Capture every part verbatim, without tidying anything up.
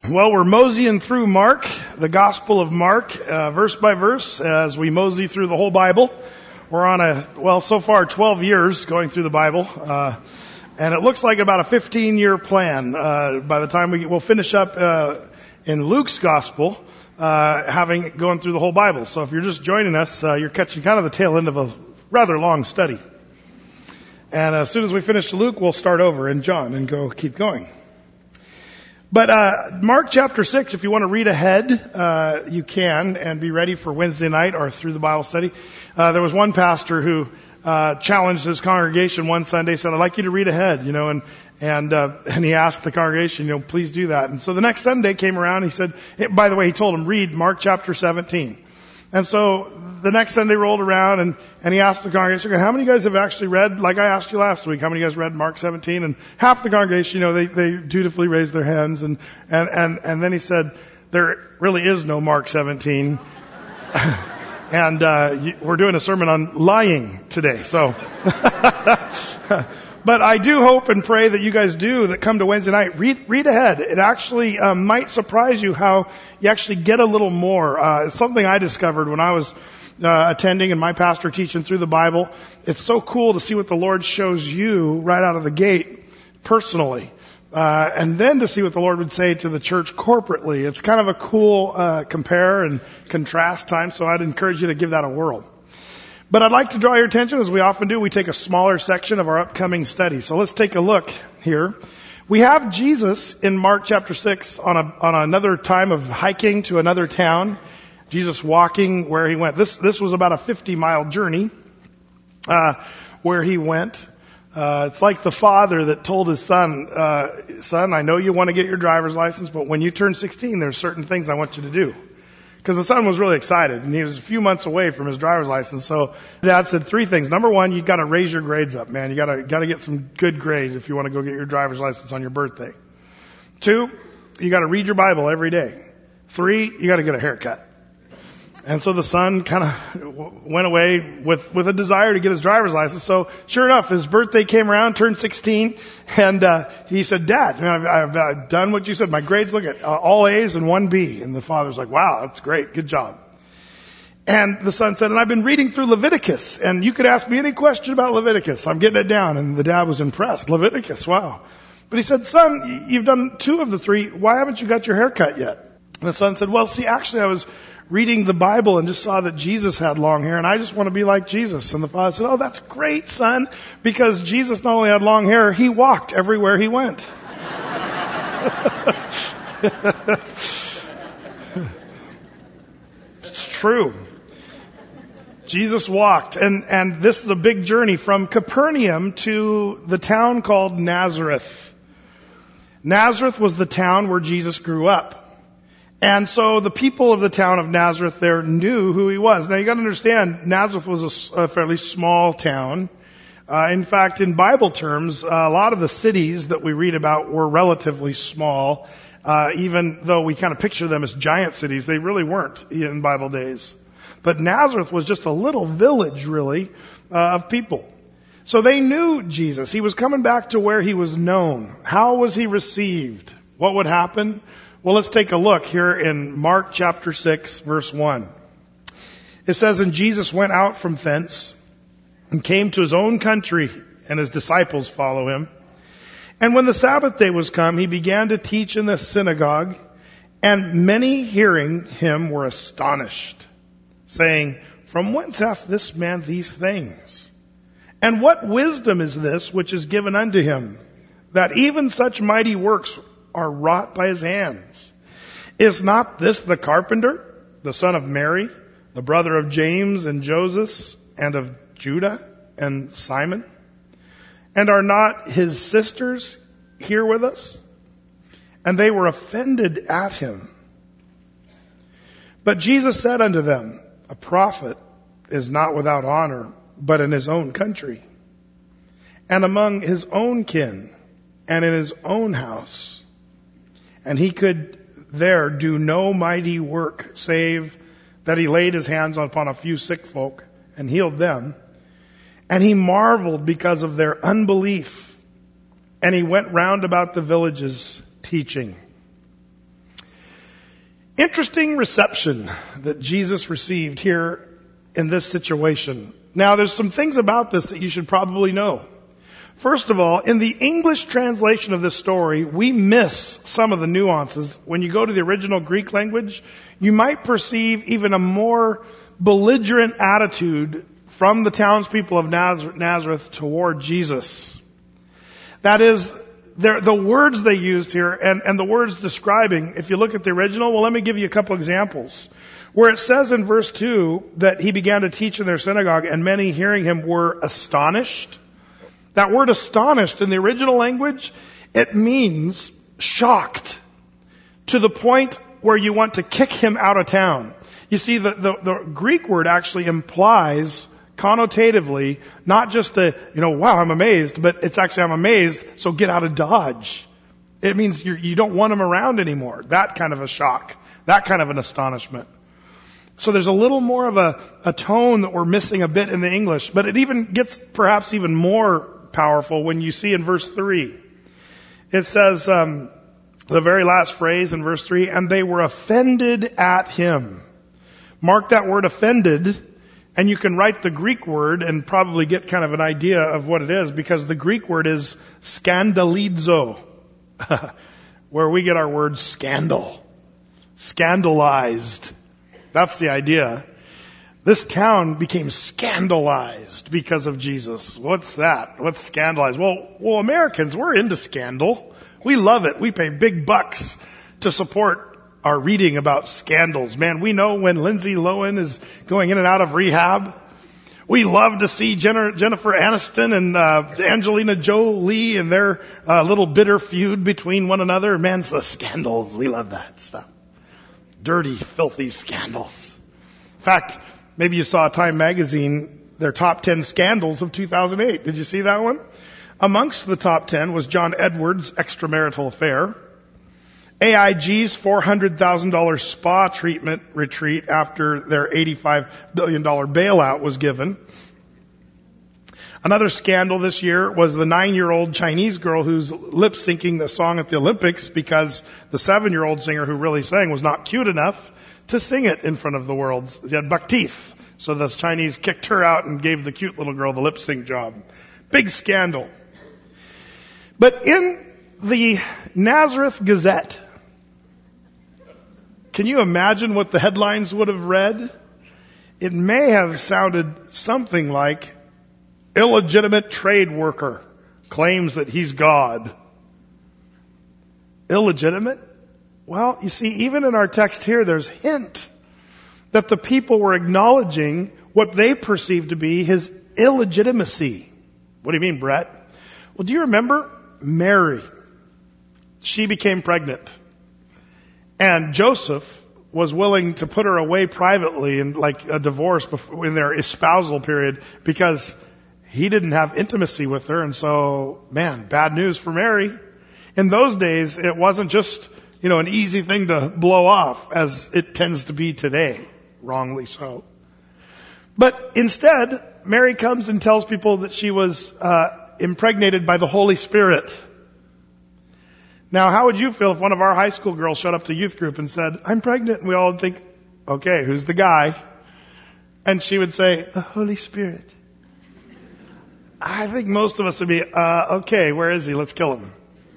Well, we're moseying through Mark, the Gospel of Mark, uh, verse by verse, as we mosey through the whole Bible. We're on a, well, so far twelve years going through the Bible, uh, and it looks like about a fifteen-year plan. Uh, by the time we, we'll finish up uh, in Luke's Gospel, uh, having gone through the whole Bible. So if you're just joining us, uh, you're catching kind of the tail end of a rather long study. And as soon as we finish Luke, we'll start over in John and go keep going. But uh Mark chapter six, if you want to read ahead, uh you can, and be ready for Wednesday night or through the Bible study. Uh There was one pastor who uh challenged his congregation one Sunday, said, I'd like you to read ahead, you know, and and uh and he asked the congregation, you know, please do that. And so the next Sunday came around, he said, hey, by the way, he told them, read Mark chapter seventeen. And so the next Sunday rolled around, and, and he asked the congregation, how many of you guys have actually read, like I asked you last week, how many of you guys read Mark seventeen? And half the congregation, you know, they, they dutifully raised their hands. And, and, and, and then he said, there really is no Mark seventeen. and, uh, we're doing a sermon on lying today. So, but I do hope and pray that you guys do, that come to Wednesday night, read, read ahead. It actually um, might surprise you how you actually get a little more. Uh, it's something I discovered when I was uh, attending and my pastor teaching through the Bible. It's so cool to see what the Lord shows you right out of the gate personally. Uh, and then to see what the Lord would say to the church corporately. It's kind of a cool uh, compare and contrast time, so I'd encourage you to give that a whirl. But I'd like to draw your attention, as we often do, we take a smaller section of our upcoming study. So let's take a look here. We have Jesus in Mark chapter six on a, on another time of hiking to another town. Jesus walking where he went. This, this was about a fifty mile journey, uh, where he went. Uh, it's like the father that told his son, uh, son, I know you want to get your driver's license, but when you turn sixteen, there's certain things I want you to do. Because the son was really excited, and he was a few months away from his driver's license. So Dad said three things. Number one, you got to raise your grades up, man. You got to got to get some good grades if you want to go get your driver's license on your birthday. Two, you got to read your Bible every day. Three, you got to get a haircut. And so the son kind of went away with with a desire to get his driver's license. So sure enough, his birthday came around, turned sixteen, and uh he said, Dad, man, I've, I've done what you said. My grades look at uh, all A's and one B. And the father's like, wow, that's great. Good job. And the son said, and I've been reading through Leviticus, and you could ask me any question about Leviticus. I'm getting it down. And the dad was impressed. Leviticus, wow. But he said, son, you've done two of the three. Why haven't you got your hair cut yet? And the son said, well, see, actually I was reading the Bible and just saw that Jesus had long hair, and I just want to be like Jesus. And the father said, oh, that's great, son, because Jesus not only had long hair, he walked everywhere he went. It's true. Jesus walked, and, and this is a big journey from Capernaum to the town called Nazareth. Nazareth was the town where Jesus grew up. And so the people of the town of Nazareth there knew who he was. Now you got to understand, Nazareth was a, a fairly small town. Uh, in fact, in Bible terms, uh, a lot of the cities that we read about were relatively small. Uh, even though we kind of picture them as giant cities, they really weren't in Bible days. But Nazareth was just a little village, really, uh, of people. So they knew Jesus. He was coming back to where he was known. How was he received? What would happen? Well, let's take a look here in Mark chapter six, verse one. It says, and Jesus went out from thence and came to his own country, and his disciples follow him. And when the Sabbath day was come, he began to teach in the synagogue, and many hearing him were astonished, saying, from whence hath this man these things? And what wisdom is this which is given unto him, that even such mighty works are wrought by his hands? Is not this the carpenter, the son of Mary, the brother of James and Joseph, and of Judah and Simon? And are not his sisters here with us? And they were offended at him. But Jesus said unto them, a prophet is not without honor, but in his own country, and among his own kin, and in his own house. And he could there do no mighty work, save that he laid his hands upon a few sick folk and healed them. And he marveled because of their unbelief. And he went round about the villages teaching. Interesting reception that Jesus received here in this situation. Now, there's some things about this that you should probably know. First of all, in the English translation of this story, we miss some of the nuances. When you go to the original Greek language, you might perceive even a more belligerent attitude from the townspeople of Nazareth toward Jesus. That is, the words they used here and, and the words describing, if you look at the original, well, let me give you a couple examples. Where it says in verse two that he began to teach in their synagogue and many hearing him were astonished. That word astonished in the original language, it means shocked to the point where you want to kick him out of town. You see, the, the, the Greek word actually implies connotatively not just a, you know, wow, I'm amazed, but it's actually I'm amazed, so get out of Dodge. It means you're, you don't want him around anymore. That kind of a shock. That kind of an astonishment. So there's a little more of a, a tone that we're missing a bit in the English, but it even gets perhaps even more powerful when you see in verse three. It says, um, the very last phrase in verse three, and they were offended at him. Mark that word offended, and you can write the Greek word and probably get kind of an idea of what it is, because the Greek word is scandalizo, where we get our word scandal. Scandalized. That's the idea. This town became scandalized because of Jesus. What's that? What's scandalized? Well, well, Americans, we're into scandal. We love it. We pay big bucks to support our reading about scandals. Man, we know when Lindsay Lohan is going in and out of rehab. We love to see Jennifer Aniston and uh, Angelina Jolie and their uh, little bitter feud between one another. Man, the scandals. We love that stuff. Dirty, filthy scandals. In fact, maybe you saw Time Magazine, their top ten scandals of two thousand eight. Did you see that one? Amongst the top ten was John Edwards' extramarital affair, A I G's four hundred thousand dollars spa treatment retreat after their eighty-five billion dollars bailout was given. Another scandal this year was the nine-year-old Chinese girl who's lip-syncing the song at the Olympics because the seven-year-old singer who really sang was not cute enough to sing it in front of the world. She had buck teeth. So the Chinese kicked her out and gave the cute little girl the lip sync job. Big scandal. But in the Nazareth Gazette, can you imagine what the headlines would have read? It may have sounded something like, illegitimate trade worker claims that he's God. Illegitimate? Well, you see, even in our text here, there's hint that the people were acknowledging what they perceived to be his illegitimacy. What do you mean, Brett? Well, do you remember Mary? She became pregnant. And Joseph was willing to put her away privately in like a divorce before, in their espousal period because he didn't have intimacy with her. And so, man, bad news for Mary. In those days, it wasn't just, you know, an easy thing to blow off as it tends to be today. Wrongly so. But instead, Mary comes and tells people that she was uh, impregnated by the Holy Spirit. Now, how would you feel if one of our high school girls showed up to youth group and said, I'm pregnant? And we all would think, okay, who's the guy? And she would say, the Holy Spirit. I think most of us would be, uh, okay, where is he? Let's kill him.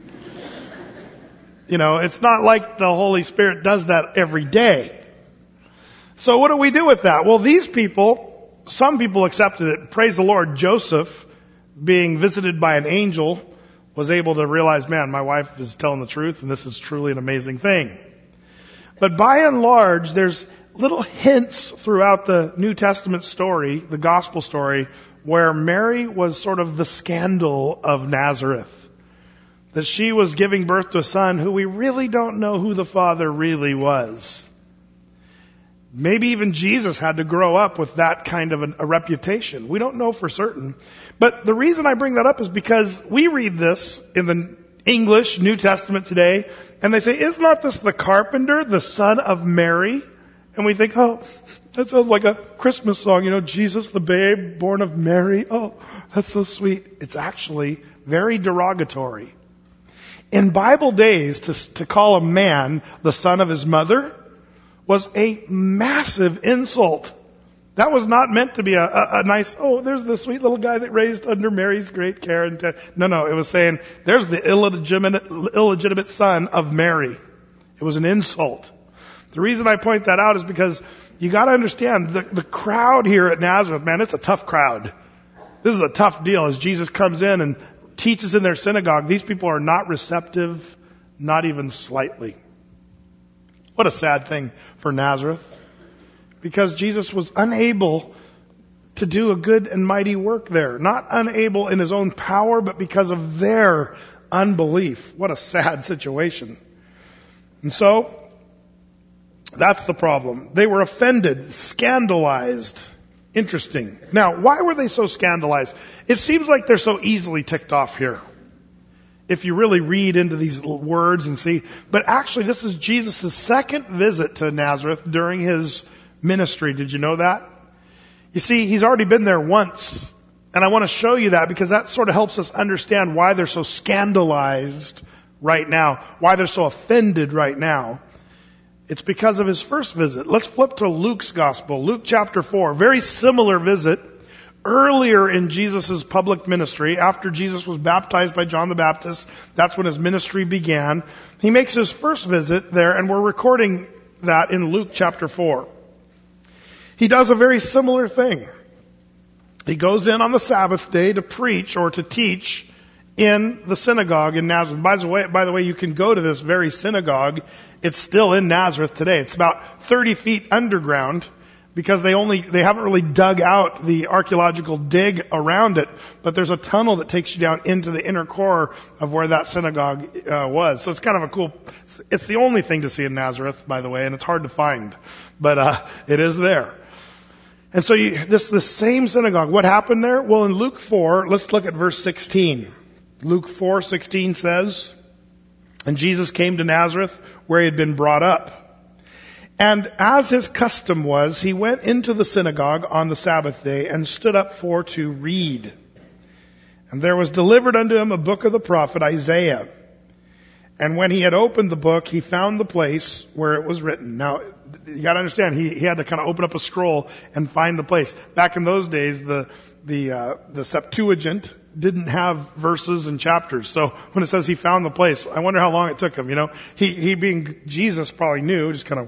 You know, it's not like the Holy Spirit does that every day. So what do we do with that? Well, these people, some people accepted it. Praise the Lord. Joseph, being visited by an angel, was able to realize, man, my wife is telling the truth, and this is truly an amazing thing. But by and large, there's little hints throughout the New Testament story, the gospel story, where Mary was sort of the scandal of Nazareth. That she was giving birth to a son who we really don't know who the father really was. Maybe even Jesus had to grow up with that kind of an, a reputation. We don't know for certain. But the reason I bring that up is because we read this in the English New Testament today, and they say, is not this the carpenter, the son of Mary? And we think, oh, that sounds like a Christmas song, you know, Jesus the babe, born of Mary. Oh, that's so sweet. It's actually very derogatory. In Bible days, to, to call a man the son of his mother was a massive insult. That was not meant to be a, a, a nice, oh, there's the sweet little guy that raised under Mary's great care. And te-. No, no, it was saying, there's the illegitimate, illegitimate son of Mary. It was an insult. The reason I point that out is because you got to understand the, the crowd here at Nazareth, man, it's a tough crowd. This is a tough deal as Jesus comes in and teaches in their synagogue. These people are not receptive, not even slightly. What a sad thing for Nazareth. Because Jesus was unable to do a good and mighty work there. Not unable in his own power, but because of their unbelief. What a sad situation. And so, that's the problem. They were offended, scandalized. Interesting. Now, why were they so scandalized? It seems like they're so easily ticked off here. If you really read into these words and see. But actually, this is Jesus' second visit to Nazareth during his ministry. Did you know that? You see, he's already been there once. And I want to show you that because that sort of helps us understand why they're so scandalized right now. Why they're so offended right now. It's because of his first visit. Let's flip to Luke's gospel. Luke chapter four. Very similar visit. Earlier in Jesus' public ministry, after Jesus was baptized by John the Baptist, that's when his ministry began. He makes his first visit there, and we're recording that in Luke chapter four. He does a very similar thing. He goes in on the Sabbath day to preach or to teach in the synagogue in Nazareth. By the way, by the way, you can go to this very synagogue. It's still in Nazareth today. It's about thirty feet underground because they only, they haven't really dug out the archaeological dig around it, but there's a tunnel that takes you down into the inner core of where that synagogue uh, was. So it's kind of a cool, it's the only thing to see in Nazareth, by the way, and it's hard to find, but uh, it is there. And so you, this, this same synagogue, what happened there? Well, in Luke four, let's look at verse sixteen. Luke four sixteen says, and Jesus came to Nazareth where he had been brought up. And as his custom was, he went into the synagogue on the Sabbath day and stood up for to read. And there was delivered unto him a book of the prophet Isaiah. And when he had opened the book, he found the place where it was written. Now, you gotta understand, he, he had to kind of open up a scroll and find the place. Back in those days, the, the, uh, the Septuagint didn't have verses and chapters. So when it says he found the place, I wonder how long it took him, you know. He, he being Jesus probably knew, just kind of,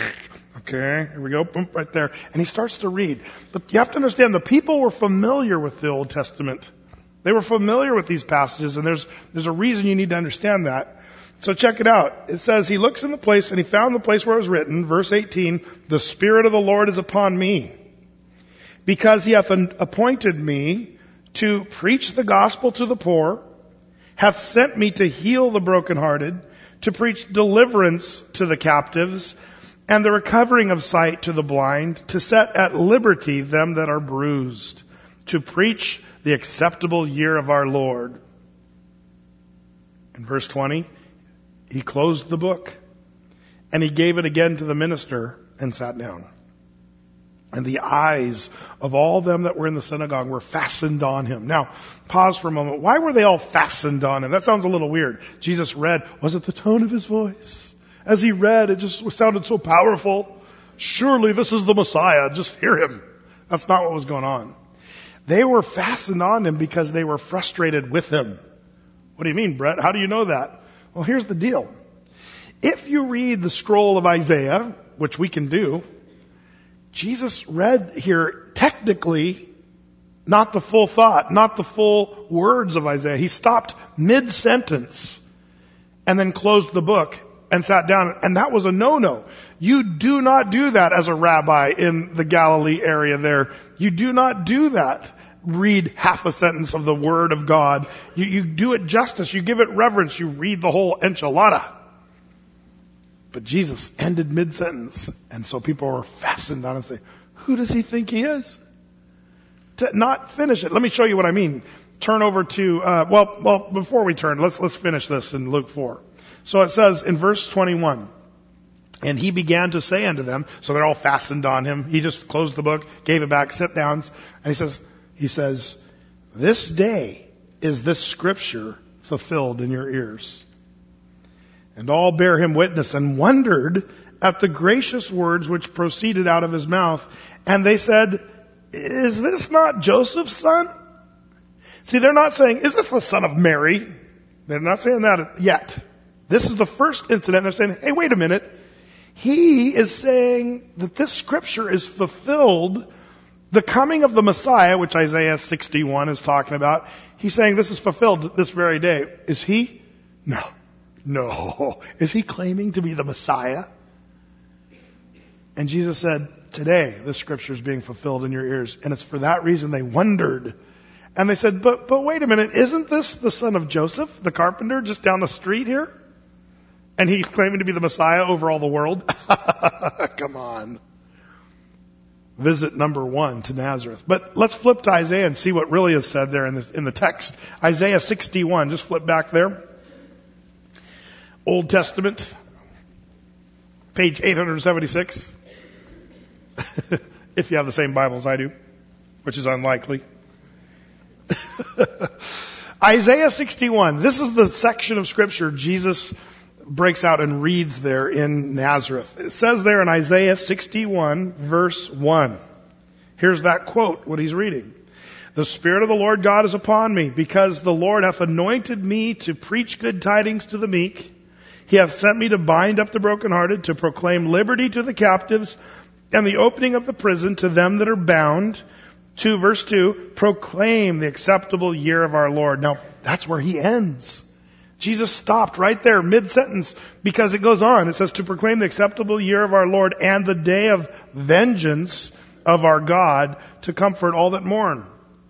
okay, here we go, boom, right there. And he starts to read. But you have to understand, the people were familiar with the Old Testament. They were familiar with these passages, and there's, there's a reason you need to understand that. So check it out. It says, he looks in the place, and he found the place where it was written, verse eighteen, the Spirit of the Lord is upon me, because he hath appointed me to preach the gospel to the poor, hath sent me to heal the brokenhearted, to preach deliverance to the captives, and the recovering of sight to the blind, to set at liberty them that are bruised, to preach the acceptable year of our Lord. In verse twenty, he closed the book, and he gave it again to the minister and sat down. And the eyes of all them that were in the synagogue were fastened on him. Now, pause for a moment. Why were they all fastened on him? That sounds a little weird. Jesus read. Was it the tone of his voice? As he read, it just sounded so powerful. Surely this is the Messiah. Just hear him. That's not what was going on. They were fastened on him because they were frustrated with him. What do you mean, Brett? How do you know that? Well, here's the deal. If you read the scroll of Isaiah, which we can do, Jesus read here technically not the full thought, not the full words of Isaiah. He stopped mid-sentence and then closed the book and sat down. And that was a no-no. You do not do that as a rabbi in the Galilee area there. You do not do that. Read half a sentence of the Word of God. You, you do it justice. You give it reverence. You read the whole enchilada. But Jesus ended mid-sentence. And so people were fastened on him and say, who does he think he is? To not finish it. Let me show you what I mean. Turn over to, uh, well, well, before we turn, let's, let's finish this in Luke four. So it says in verse twenty-one, and he began to say unto them, so they're all fastened on him. He just closed the book, gave it back, sit down, and he says, he says, this day is this scripture fulfilled in your ears. And all bare him witness and wondered at the gracious words which proceeded out of his mouth. And they said, is this not Joseph's son? See, they're not saying, is this the son of Mary? They're not saying that yet. This is the first incident. They're saying, hey, wait a minute. He is saying that this scripture is fulfilled. The coming of the Messiah, which Isaiah sixty-one is talking about, he's saying this is fulfilled this very day. Is he? No. No. Is he claiming to be the Messiah? And Jesus said, today this scripture is being fulfilled in your ears. And it's for that reason they wondered. And they said, but, but wait a minute, isn't this the son of Joseph, the carpenter, just down the street here? And he's claiming to be the Messiah over all the world? Come on. Visit number one to Nazareth. But let's flip to Isaiah and see what really is said there in the, in the text. Isaiah sixty-one, just flip back there. Old Testament, page eight seventy-six. If you have the same Bible as I do, which is unlikely. Isaiah sixty-one. This is the section of scripture Jesus breaks out and reads there in Nazareth. It says there in Isaiah sixty-one, verse one. Here's that quote, what he's reading. The Spirit of the Lord God is upon me, because the Lord hath anointed me to preach good tidings to the meek. He hath sent me to bind up the brokenhearted, to proclaim liberty to the captives, and the opening of the prison to them that are bound. To verse two, proclaim the acceptable year of our Lord. Now, that's where he ends. Jesus stopped right there, mid-sentence, because it goes on. It says, to proclaim the acceptable year of our Lord and the day of vengeance of our God, to comfort all that mourn.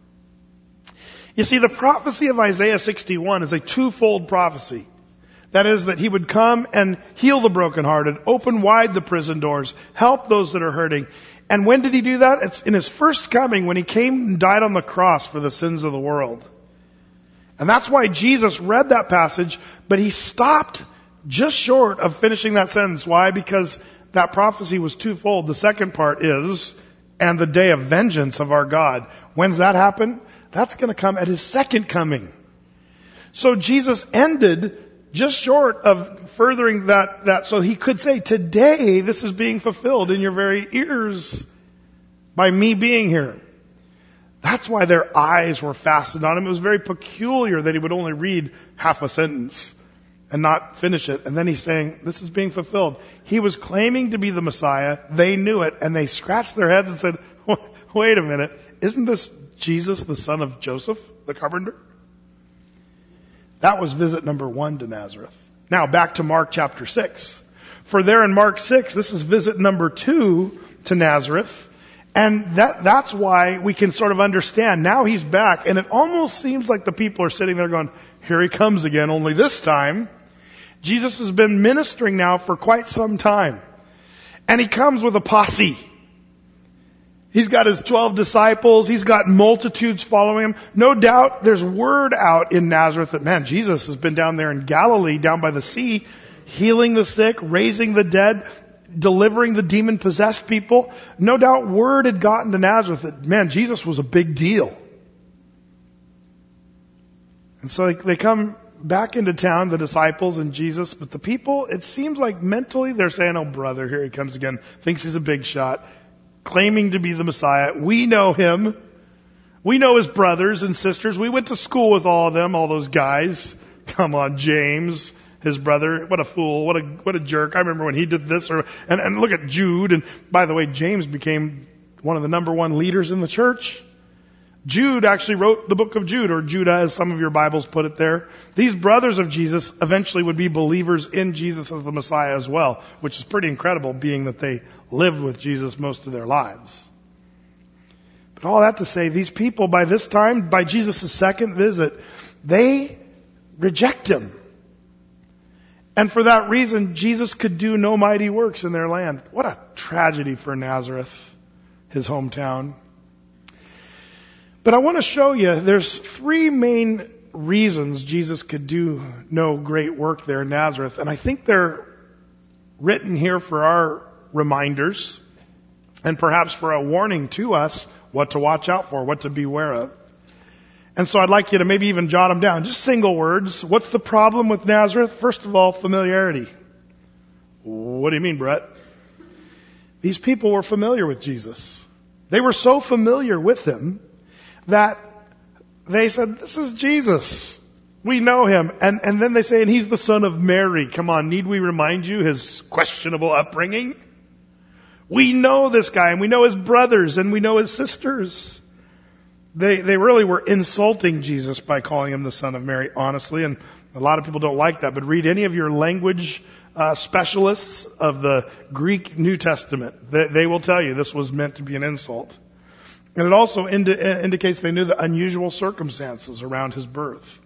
You see, the prophecy of Isaiah sixty-one is a twofold prophecy. That is, that he would come and heal the brokenhearted, open wide the prison doors, help those that are hurting. And when did he do that? It's in his first coming, when he came and died on the cross for the sins of the world. And that's why Jesus read that passage, but he stopped just short of finishing that sentence. Why? Because that prophecy was twofold. The second part is, and the day of vengeance of our God. When's that happen? That's going to come at his second coming. So Jesus ended just short of furthering that, that, so he could say, today this is being fulfilled in your very ears by me being here. That's why their eyes were fastened on him. It was very peculiar that he would only read half a sentence and not finish it. And then he's saying, this is being fulfilled. He was claiming to be the Messiah. They knew it, and they scratched their heads and said, wait a minute, isn't this Jesus, the son of Joseph, the carpenter? That was visit number one to Nazareth. Now back to Mark chapter six. For there in Mark six, this is visit number two to Nazareth. And that, that's why we can sort of understand. Now he's back, and it almost seems like the people are sitting there going, here he comes again, only this time Jesus has been ministering now for quite some time. And he comes with a posse. He's got his twelve disciples. He's got multitudes following him. No doubt there's word out in Nazareth that, man, Jesus has been down there in Galilee, down by the sea, healing the sick, raising the dead, delivering the demon-possessed people. No doubt word had gotten to Nazareth that, man, Jesus was a big deal. And so they come back into town, the disciples and Jesus, but the people, it seems like mentally they're saying, oh brother, here he comes again, thinks he's a big shot, claiming to be the Messiah. We know him. We know his brothers and sisters. We went to school with all of them, all those guys. Come on, James, his brother. What a fool. What a, what a jerk. I remember when he did this. Or, and, and look at Jude. And by the way, James became one of the number one leaders in the church. Jude actually wrote the book of Jude, or Judah, as some of your Bibles put it there. These brothers of Jesus eventually would be believers in Jesus as the Messiah as well, which is pretty incredible, being that they lived with Jesus most of their lives. But all that to say, these people by this time, by Jesus' second visit, they reject him. And for that reason, Jesus could do no mighty works in their land. What a tragedy for Nazareth, his hometown. But I want to show you, there's three main reasons Jesus could do no great work there in Nazareth. And I think they're written here for our reminders and perhaps for a warning to us what to watch out for, what to beware of. And so I'd like you to maybe even jot them down. Just single words. What's the problem with Nazareth? First of all, familiarity. What do you mean, Brett? These people were familiar with Jesus. They were so familiar with him that they said, this is Jesus. We know him. And, and then they say, and he's the son of Mary. Come on, need we remind you his questionable upbringing? We know this guy, and we know his brothers, and we know his sisters. They, they really were insulting Jesus by calling him the son of Mary, honestly. And a lot of people don't like that. But read any of your language uh, specialists of the Greek New Testament. They, they will tell you this was meant to be an insult. And it also indi- indicates they knew the unusual circumstances around his birth.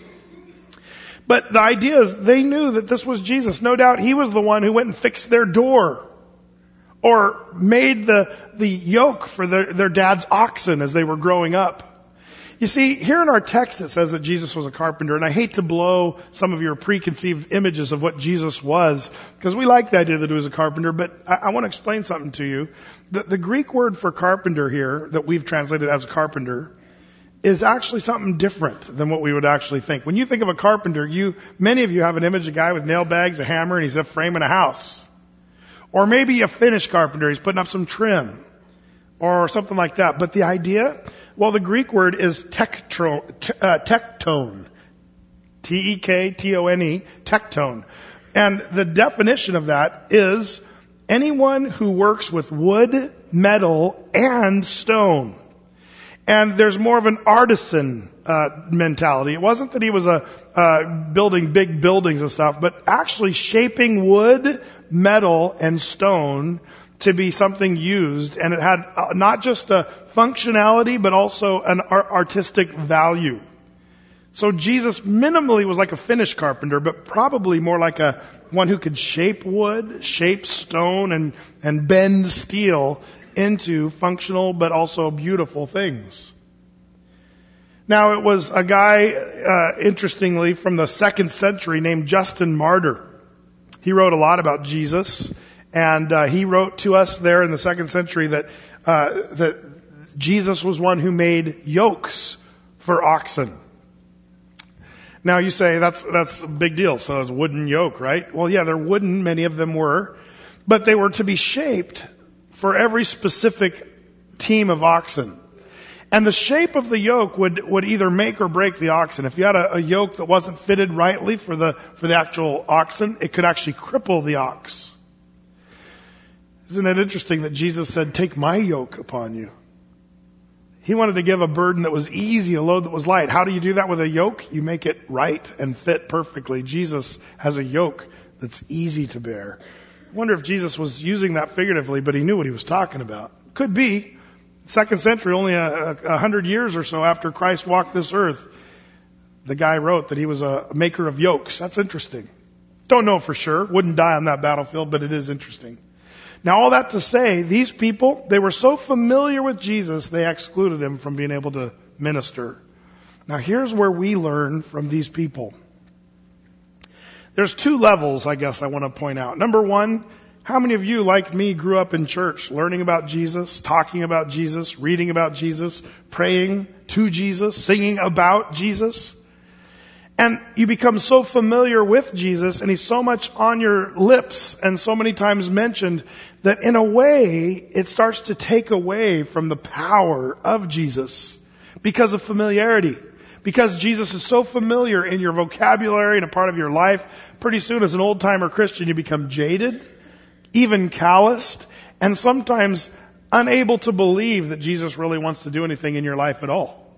But the idea is they knew that this was Jesus. No doubt he was the one who went and fixed their door or made the, the yoke for their, their dad's oxen as they were growing up. You see, here in our text it says that Jesus was a carpenter, and I hate to blow some of your preconceived images of what Jesus was, because we like the idea that he was a carpenter, but I, I want to explain something to you. The, the Greek word for carpenter here, that we've translated as carpenter, is actually something different than what we would actually think. When you think of a carpenter, you, many of you have an image of a guy with nail bags, a hammer, and he's up framing a house. Or maybe a finished carpenter, he's putting up some trim. Or something like that. But the idea, well, the Greek word is tektro, t- uh, tektone. T E K T O N E, tektone. And the definition of that is anyone who works with wood, metal, and stone. And there's more of an artisan uh, mentality. It wasn't that he was a uh, building big buildings and stuff, but actually shaping wood, metal, and stone to be something used. And it had uh, not just a functionality, but also an ar- artistic value. So Jesus minimally was like a finished carpenter, but probably more like a one who could shape wood, shape stone, and, and bend steel into functional but also beautiful things. Now, it was a guy, uh, interestingly, from the second century named Justin Martyr. He wrote a lot about Jesus, and uh, he wrote to us there in the second century that uh, that Jesus was one who made yokes for oxen. Now, you say that's that's a big deal. So it's a wooden yoke, right? Well, yeah, they're wooden. Many of them were, but they were to be shaped for every specific team of oxen. And the shape of the yoke would, would either make or break the oxen. If you had a, a yoke that wasn't fitted rightly for the, for the actual oxen, it could actually cripple the ox. Isn't it interesting that Jesus said, take my yoke upon you? He wanted to give a burden that was easy, a load that was light. How do you do that with a yoke? You make it right and fit perfectly. Jesus has a yoke that's easy to bear. I wonder if Jesus was using that figuratively, but he knew what he was talking about. Could be. Second century, only a, a hundred years or so after Christ walked this earth, the guy wrote that he was a maker of yokes. That's interesting. Don't know for sure. Wouldn't die on that battlefield, but it is interesting. Now, all that to say, these people, they were so familiar with Jesus, they excluded him from being able to minister. Now, here's where we learn from these people. There's two levels, I guess, I want to point out. Number one, how many of you, like me, grew up in church, learning about Jesus, talking about Jesus, reading about Jesus, praying to Jesus, singing about Jesus? And you become so familiar with Jesus, and he's so much on your lips and so many times mentioned that in a way, it starts to take away from the power of Jesus because of familiarity. Because Jesus is so familiar in your vocabulary and a part of your life, pretty soon as an old-timer Christian, you become jaded, even calloused, and sometimes unable to believe that Jesus really wants to do anything in your life at all.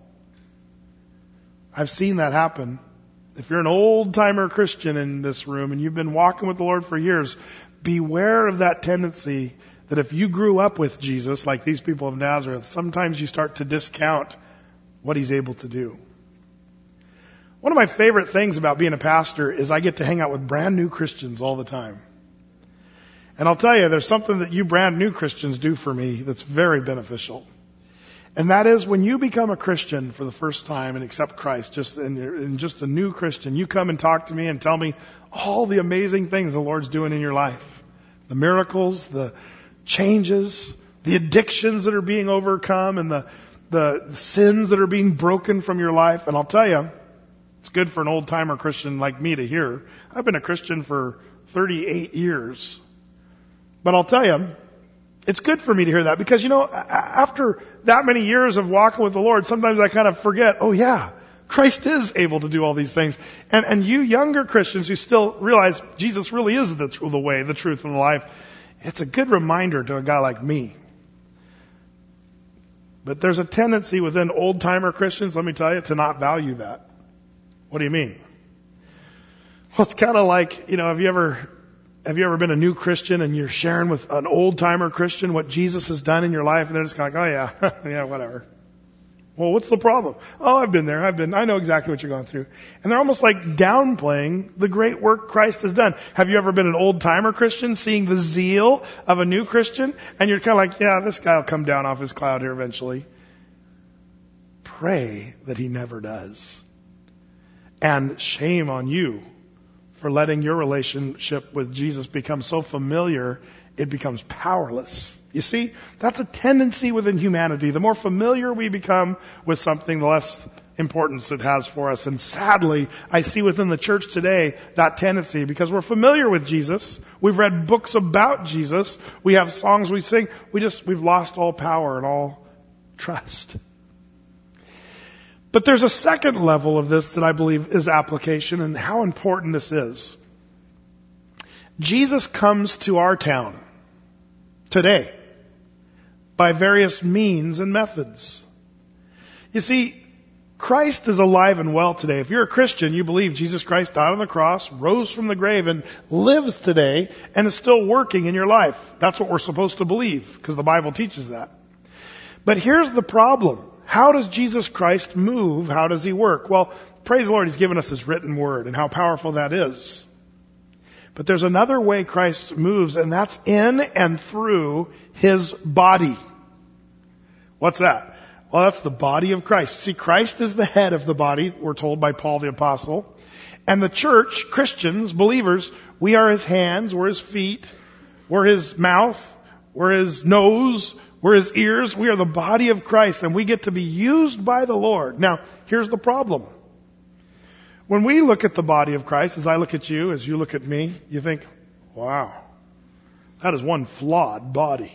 I've seen that happen. If you're an old-timer Christian in this room and you've been walking with the Lord for years, beware of that tendency that if you grew up with Jesus, like these people of Nazareth, sometimes you start to discount what he's able to do. One of my favorite things about being a pastor is I get to hang out with brand new Christians all the time. And I'll tell you, there's something that you brand new Christians do for me that's very beneficial. And that is when you become a Christian for the first time and accept Christ, just and, you're, and just a new Christian, you come and talk to me and tell me all the amazing things the Lord's doing in your life. The miracles, the changes, the addictions that are being overcome, and the the sins that are being broken from your life. And I'll tell you, it's good for an old-timer Christian like me to hear. I've been a Christian for thirty-eight years. But I'll tell you, it's good for me to hear that because, you know, after that many years of walking with the Lord, sometimes I kind of forget, oh yeah, Christ is able to do all these things. And, and you younger Christians who still realize Jesus really is the, the way, the truth, and the life, it's a good reminder to a guy like me. But there's a tendency within old-timer Christians, let me tell you, to not value that. What do you mean? Well, it's kind of like, you know, have you ever, have you ever been a new Christian and you're sharing with an old-timer Christian what Jesus has done in your life, and they're just kind of like, oh yeah, yeah, whatever. Well, what's the problem? Oh, I've been there. I've been, I know exactly what you're going through. And they're almost like downplaying the great work Christ has done. Have you ever been an old-timer Christian seeing the zeal of a new Christian? And you're kind of like, yeah, this guy will come down off his cloud here eventually. Pray that he never does. And shame on you for letting your relationship with Jesus become so familiar, it becomes powerless. You see, that's a tendency within humanity. The more familiar we become with something, the less importance it has for us. And sadly, I see within the church today that tendency because we're familiar with Jesus. We've read books about Jesus. We have songs we sing. We just, we've lost all power and all trust. But there's a second level of this that I believe is application and how important this is. Jesus comes to our town today by various means and methods. You see, Christ is alive and well today. If you're a Christian, you believe Jesus Christ died on the cross, rose from the grave, and lives today and is still working in your life. That's what we're supposed to believe because the Bible teaches that. But here's the problem. How does Jesus Christ move? How does he work? Well, praise the Lord, he's given us his written word and how powerful that is. But there's another way Christ moves, and that's in and through his body. What's that? Well, that's the body of Christ. See, Christ is the head of the body, we're told by Paul the Apostle. And the church, Christians, believers, we are his hands, we're his feet, we're his mouth, we're his nose, we're his ears. We are the body of Christ, and we get to be used by the Lord. Now, here's the problem. When we look at the body of Christ, as I look at you, as you look at me, you think, wow, that is one flawed body.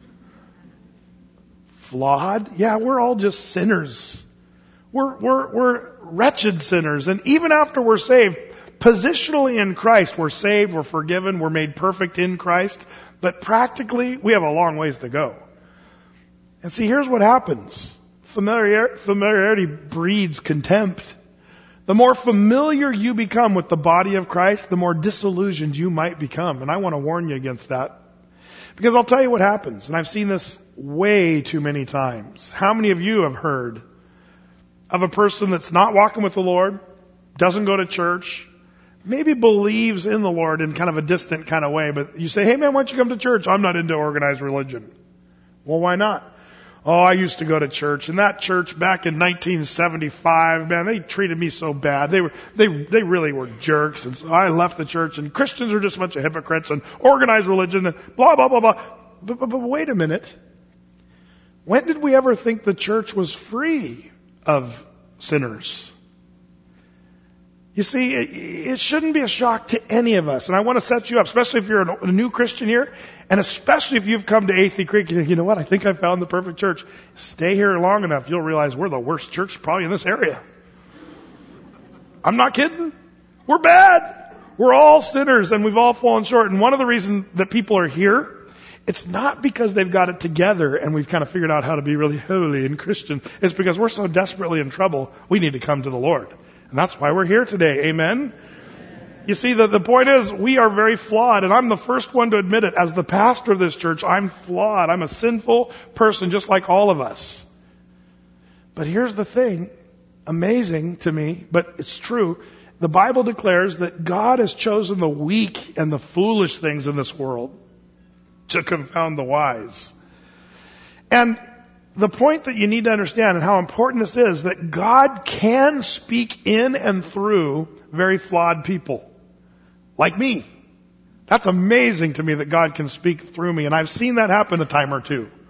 Flawed? Yeah, we're all just sinners. We're, we're, we're wretched sinners. And even after we're saved, positionally in Christ, we're saved, we're forgiven, we're made perfect in Christ. But practically, we have a long ways to go. And see, here's what happens. Familiar, familiarity breeds contempt. The more familiar you become with the body of Christ, the more disillusioned you might become. And I want to warn you against that. Because I'll tell you what happens, and I've seen this way too many times. How many of you have heard of a person that's not walking with the Lord, doesn't go to church, maybe believes in the Lord in kind of a distant kind of way, but you say, hey man, why don't you come to church? I'm not into organized religion. Well, why not? Oh, I used to go to church, and that church back in nineteen seventy-five, man, they treated me so bad. They were, they, they really were jerks, and so I left the church, and Christians are just a bunch of hypocrites, and organized religion, and blah, blah, blah, blah. But, but, but wait a minute. When did we ever think the church was free of sinners? You see, it, it shouldn't be a shock to any of us. And I want to set you up, especially if you're a new Christian here, and especially if you've come to Athey Creek and you think, you know what, I think I found the perfect church. Stay here long enough, you'll realize we're the worst church probably in this area. I'm not kidding. We're bad. We're all sinners, and we've all fallen short. And one of the reasons that people are here, it's not because they've got it together and we've kind of figured out how to be really holy and Christian. It's because we're so desperately in trouble, we need to come to the Lord. And that's why we're here today. Amen? You see, the, the point is, we are very flawed, and I'm the first one to admit it. As the pastor of this church, I'm flawed. I'm a sinful person just like all of us. But here's the thing, amazing to me, but it's true. The Bible declares that God has chosen the weak and the foolish things in this world to confound the wise. And the point that you need to understand and how important this is, that God can speak in and through very flawed people. Like me. That's amazing to me that God can speak through me. And I've seen that happen a time or two.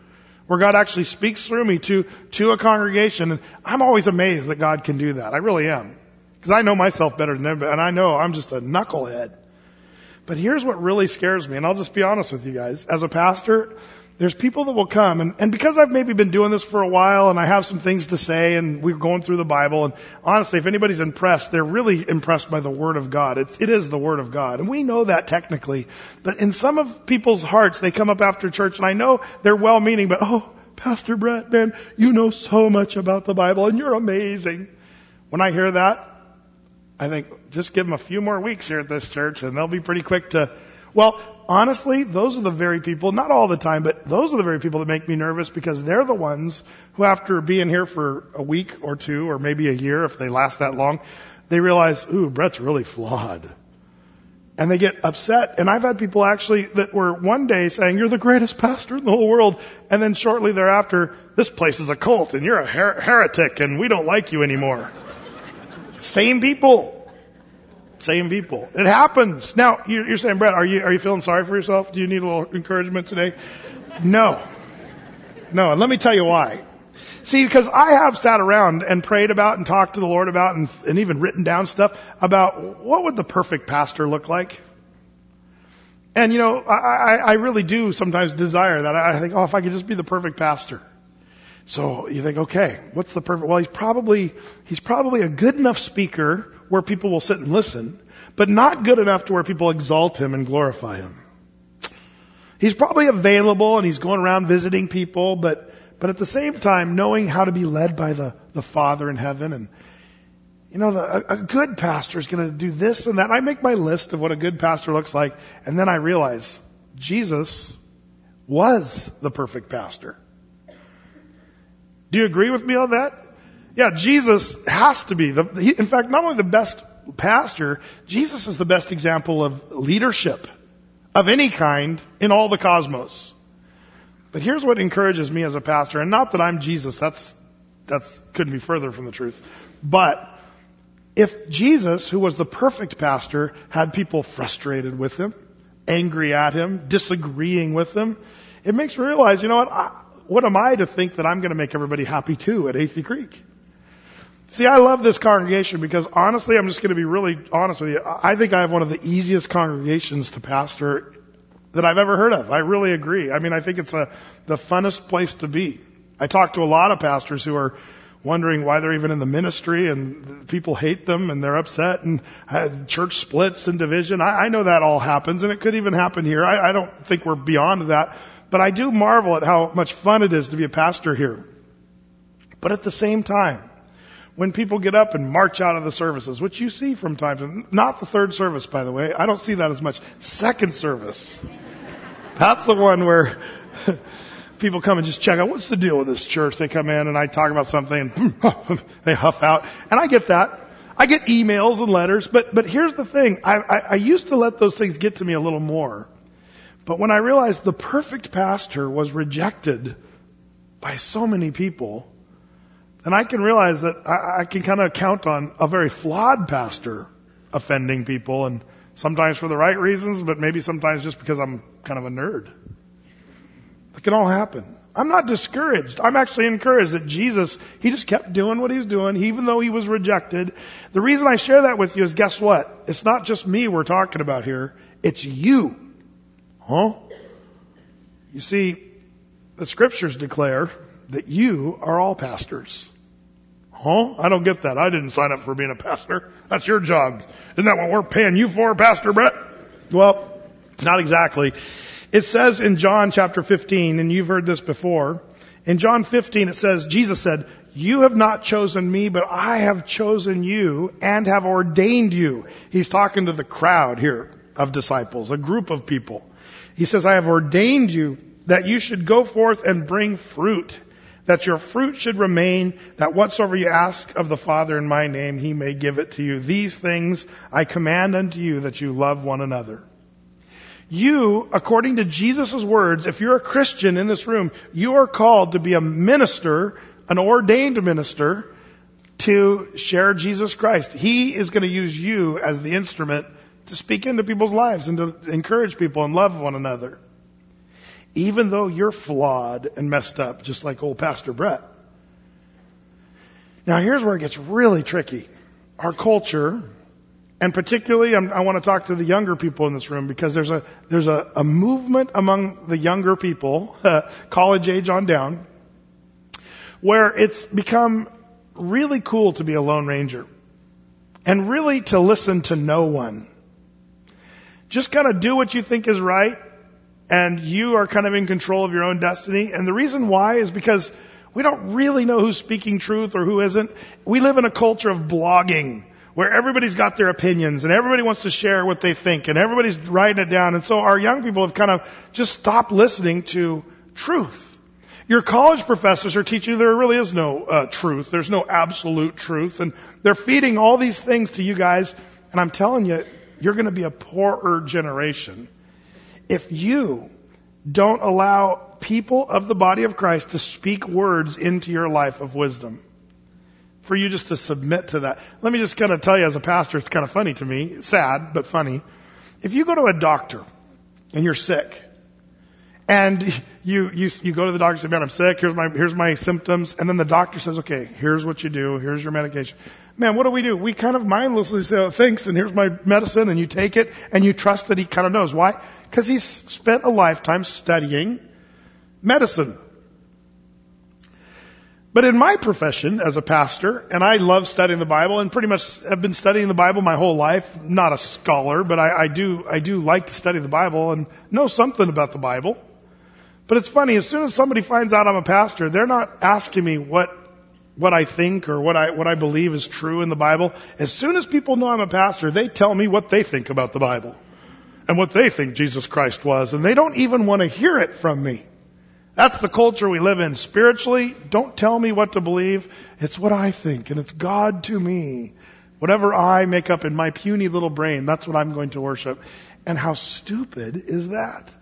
where God actually speaks through me to, to a congregation. And I'm always amazed that God can do that. I really am. Because I know myself better than everybody, and I know I'm just a knucklehead. But here's what really scares me, and I'll just be honest with you guys. As a pastor, there's people that will come, and, and because I've maybe been doing this for a while, and I have some things to say, and we're going through the Bible, and honestly, if anybody's impressed, they're really impressed by the Word of God. It's, it is the Word of God, and we know that technically. But in some of people's hearts, they come up after church, and I know they're well-meaning, but, oh, Pastor Brett, man, you know so much about the Bible, and you're amazing. When I hear that, I think, just give them a few more weeks here at this church, and they'll be pretty quick to... Well, honestly, those are the very people, not all the time, but those are the very people that make me nervous, because they're the ones who, after being here for a week or two, or maybe a year, if they last that long, they realize, ooh, Brett's really flawed. And they get upset. And I've had people actually that were one day saying, you're the greatest pastor in the whole world. And then shortly thereafter, this place is a cult, and you're a her- heretic, and we don't like you anymore. Same people. Same people. It happens. Now, you're saying, Brett, are you, are you feeling sorry for yourself? Do you need a little encouragement today? No. No, and let me tell you why. See, because I have sat around and prayed about and talked to the Lord about and, and even written down stuff about what would the perfect pastor look like? And you know, I, I, I really do sometimes desire that. I think, oh, if I could just be the perfect pastor. So you think, okay, what's the perfect? Well, he's probably, he's probably a good enough speaker where people will sit and listen, but not good enough to where people exalt him and glorify him. He's probably available and he's going around visiting people, but, but at the same time, knowing how to be led by the, the Father in heaven. And, you know, the, a, a good pastor is going to do this and that. And I make my list of what a good pastor looks like. And then I realize Jesus was the perfect pastor. Do you agree with me on that? Yeah, Jesus has to be. The, he, in fact, not only the best pastor, Jesus is the best example of leadership of any kind in all the cosmos. But here's what encourages me as a pastor, and not that I'm Jesus, that's, that's couldn't be further from the truth. But if Jesus, who was the perfect pastor, had people frustrated with him, angry at him, disagreeing with him, it makes me realize, you know what, I, what am I to think that I'm going to make everybody happy too at Athey Creek? See, I love this congregation because honestly, I'm just going to be really honest with you. I think I have one of the easiest congregations to pastor that I've ever heard of. I really agree. I mean, I think it's a, the funnest place to be. I talk to a lot of pastors who are wondering why they're even in the ministry, and people hate them and they're upset, and church splits and division. I, I know that all happens, and it could even happen here. I, I don't think we're beyond that, but I do marvel at how much fun it is to be a pastor here. But at the same time, when people get up and march out of the services, which you see from time to time, not the third service, by the way. I don't see that as much. Second service. That's the one where people come and just check out, what's the deal with this church? They come in and I talk about something and they huff out. And I get that. I get emails and letters. But, but here's the thing. I, I, I used to let those things get to me a little more. But when I realized the perfect pastor was rejected by so many people, and I can realize that I, I can kind of count on a very flawed pastor offending people, and sometimes for the right reasons, but maybe sometimes just because I'm kind of a nerd. That can all happen. I'm not discouraged. I'm actually encouraged that Jesus, he just kept doing what he was doing, even though he was rejected. The reason I share that with you is, guess what? It's not just me we're talking about here. It's you. Huh? You see, the scriptures declare that you are all pastors. Huh? I don't get that. I didn't sign up for being a pastor. That's your job. Isn't that what we're paying you for, Pastor Brett? Well, not exactly. It says in John chapter fifteen, and you've heard this before. In John fifteen, it says, Jesus said, you have not chosen me, but I have chosen you and have ordained you. He's talking to the crowd here of disciples, a group of people. He says, I have ordained you that you should go forth and bring fruit, that your fruit should remain, that whatsoever you ask of the Father in my name, he may give it to you. These things I command unto you, that you love one another. You, according to Jesus' words, if you're a Christian in this room, you are called to be a minister, an ordained minister, to share Jesus Christ. He is going to use you as the instrument to speak into people's lives and to encourage people and love one another. even though you're flawed and messed up, just like old Pastor Brett. Now here's where it gets really tricky. Our culture, and particularly I'm, I want to talk to the younger people in this room, because there's a there's a, a movement among the younger people, uh, college age on down, where it's become really cool to be a Lone Ranger and really to listen to no one. Just kind of do what you think is right, and you are kind of in control of your own destiny. And the reason why is because we don't really know who's speaking truth or who isn't. We live in a culture of blogging where everybody's got their opinions and everybody wants to share what they think and everybody's writing it down. And so our young people have kind of just stopped listening to truth. Your college professors are teaching you there really is no uh, truth. There's no absolute truth. And they're feeding all these things to you guys. And I'm telling you, you're going to be a poorer generation if you don't allow people of the body of Christ to speak words into your life of wisdom. For you just to submit to that. Let me just kind of tell you, as a pastor, it's kind of funny to me, sad, but funny. If you go to a doctor and you're sick, and you, you, you go to the doctor and say, man, I'm sick, here's my, here's my symptoms, and then the doctor says, okay, here's what you do, here's your medication. Man, what do we do? We kind of mindlessly say, oh, thanks, and here's my medicine, and you take it, and you trust that he kind of knows. Why? Because he's spent a lifetime studying medicine. But in my profession as a pastor, and I love studying the Bible, and pretty much have been studying the Bible my whole life, not a scholar, but I, I do, I do like to study the Bible and know something about the Bible. But it's funny, as soon as somebody finds out I'm a pastor, they're not asking me what, what I think or what I, what I believe is true in the Bible. As soon as people know I'm a pastor, they tell me what they think about the Bible and what they think Jesus Christ was, and they don't even want to hear it from me. That's the culture we live in. Spiritually, don't tell me what to believe. It's what I think, and it's God to me. Whatever I make up in my puny little brain, that's what I'm going to worship. And how stupid is that?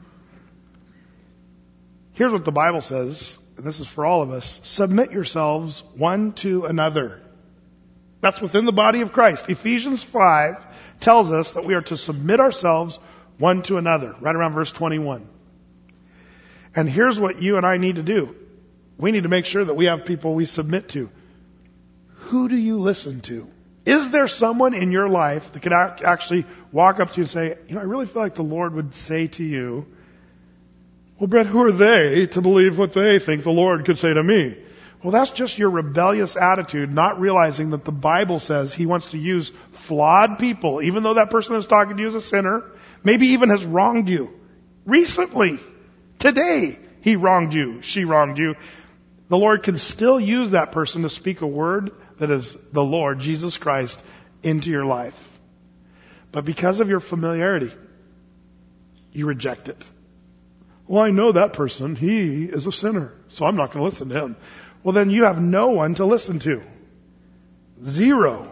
Here's what the Bible says, and this is for all of us. Submit yourselves one to another. That's within the body of Christ. Ephesians five tells us that we are to submit ourselves one to another, right around verse twenty-one. And here's what you and I need to do. We need to make sure that we have people we submit to. Who do you listen to? Is there someone in your life that could actually walk up to you and say, you know, I really feel like the Lord would say to you, well, Brett, who are they to believe what they think the Lord could say to me? Well, that's just your rebellious attitude, not realizing that the Bible says He wants to use flawed people, even though that person that's talking to you is a sinner, maybe even has wronged you recently. Today, he wronged you, she wronged you. The Lord can still use that person to speak a word that is the Lord, Jesus Christ, into your life. But because of your familiarity, you reject it. Well, I know that person. He is a sinner, so I'm not going to listen to him. Well, then you have no one to listen to. Zero.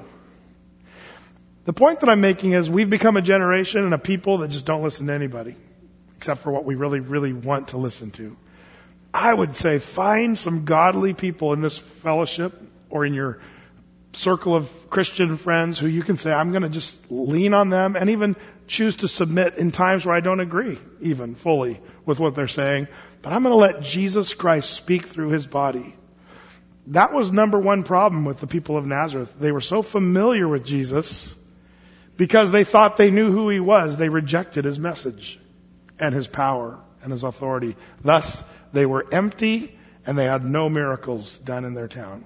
The point that I'm making is we've become a generation and a people that just don't listen to anybody, except for what we really, really want to listen to. I would say find some godly people in this fellowship or in your circle of Christian friends who you can say, I'm going to just lean on them, and even choose to submit in times where I don't agree even fully with what they're saying. But I'm going to let Jesus Christ speak through His body. That was number one problem with the people of Nazareth. They were so familiar with Jesus because they thought they knew who He was. They rejected His message and His power and His authority. Thus, they were empty and they had no miracles done in their town.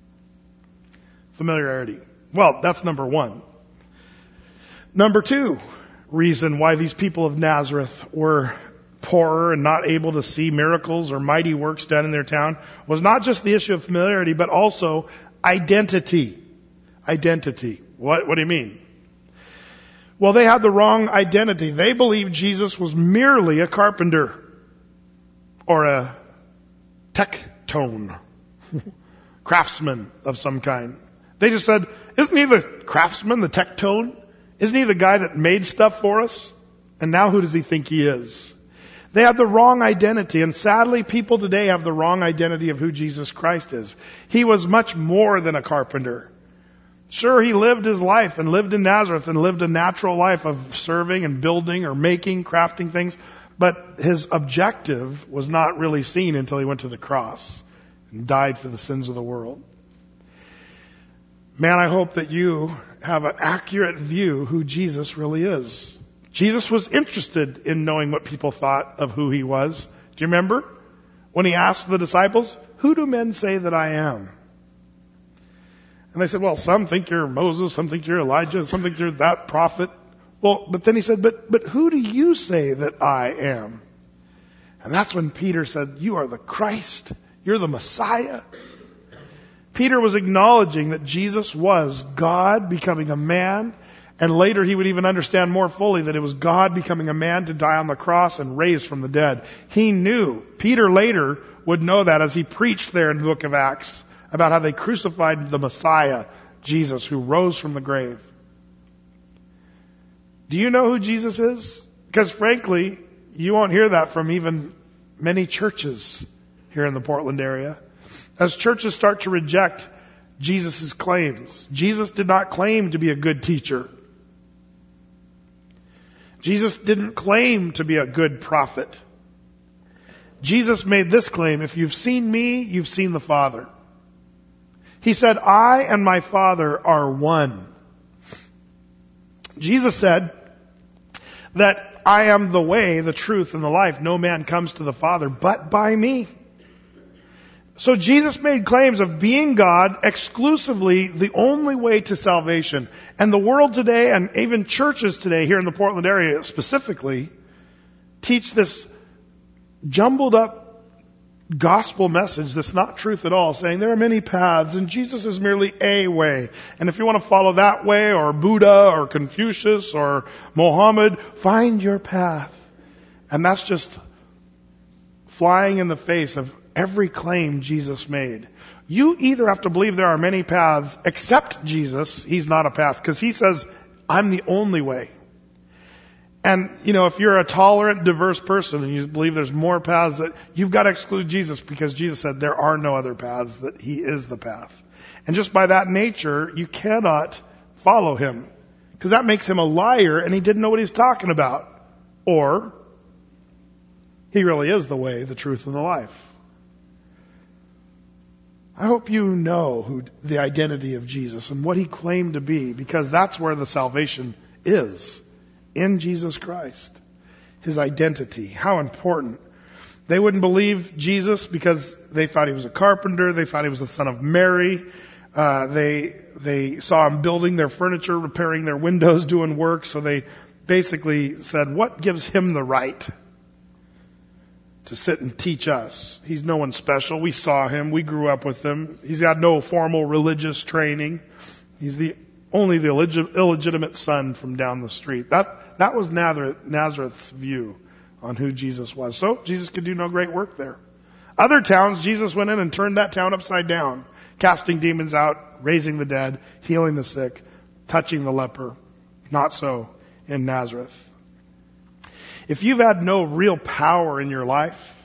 Familiarity. Well, that's number one. Number two reason why these people of Nazareth were poorer and not able to see miracles or mighty works done in their town was not just the issue of familiarity, but also identity. Identity. What, what do you mean? Well, they had the wrong identity. They believed Jesus was merely a carpenter or a tectone, craftsman of some kind. They just said, isn't he the craftsman, the tectone? Isn't he the guy that made stuff for us? And now who does he think he is? They had the wrong identity, and sadly people today have the wrong identity of who Jesus Christ is. He was much more than a carpenter. Sure, he lived his life and lived in Nazareth and lived a natural life of serving and building or making, crafting things. But his objective was not really seen until he went to the cross and died for the sins of the world. Man, I hope that you have an accurate view who Jesus really is. Jesus was interested in knowing what people thought of who he was. Do you remember when he asked the disciples, who do men say that I am? And they said, well, some think you're Moses, some think you're Elijah, some think you're that prophet. Well, but then he said, but, but who do you say that I am? And that's when Peter said, you are the Christ. You're the Messiah. Peter was acknowledging that Jesus was God becoming a man. And later he would even understand more fully that it was God becoming a man to die on the cross and raised from the dead. He knew. Peter later would know that as he preached there in the book of Acts about how they crucified the Messiah, Jesus, who rose from the grave. Do you know who Jesus is? Because frankly, you won't hear that from even many churches here in the Portland area. As churches start to reject Jesus' claims. Jesus did not claim to be a good teacher. Jesus didn't claim to be a good prophet. Jesus made this claim, if you've seen me, you've seen the Father. He said, I and my Father are one. Jesus said that I am the way, the truth, and the life. No man comes to the Father but by me. So Jesus made claims of being God, exclusively the only way to salvation. And the world today, and even churches today here in the Portland area specifically, teach this jumbled up gospel message that's not truth at all, saying there are many paths and Jesus is merely a way. And if you want to follow that way, or Buddha or Confucius or Mohammed, find your path. And that's just flying in the face of every claim Jesus made. You either have to believe there are many paths except Jesus. He's not a path because he says, I'm the only way. And, you know, if you're a tolerant, diverse person and you believe there's more paths, that you've got to exclude Jesus because Jesus said there are no other paths, that he is the path. And just by that nature, you cannot follow him because that makes him a liar and he didn't know what he's talking about. Or he really is the way, the truth, and the life. I hope you know who the identity of Jesus and what he claimed to be, because that's where the salvation is, in Jesus Christ. His identity. How important. They wouldn't believe Jesus because they thought he was a carpenter. They thought he was the son of Mary. Uh, they they saw him building their furniture, repairing their windows, doing work. So they basically said, what gives him the right to sit and teach us? He's no one special. We saw him. We grew up with him. He's got no formal religious training. He's the only the illegit- illegitimate son from down the street. That that was Nazareth, Nazareth's view on who Jesus was. So Jesus could do no great work there. Other towns, Jesus went in and turned that town upside down, casting demons out, raising the dead, healing the sick, touching the leper. Not so in Nazareth. If you've had no real power in your life,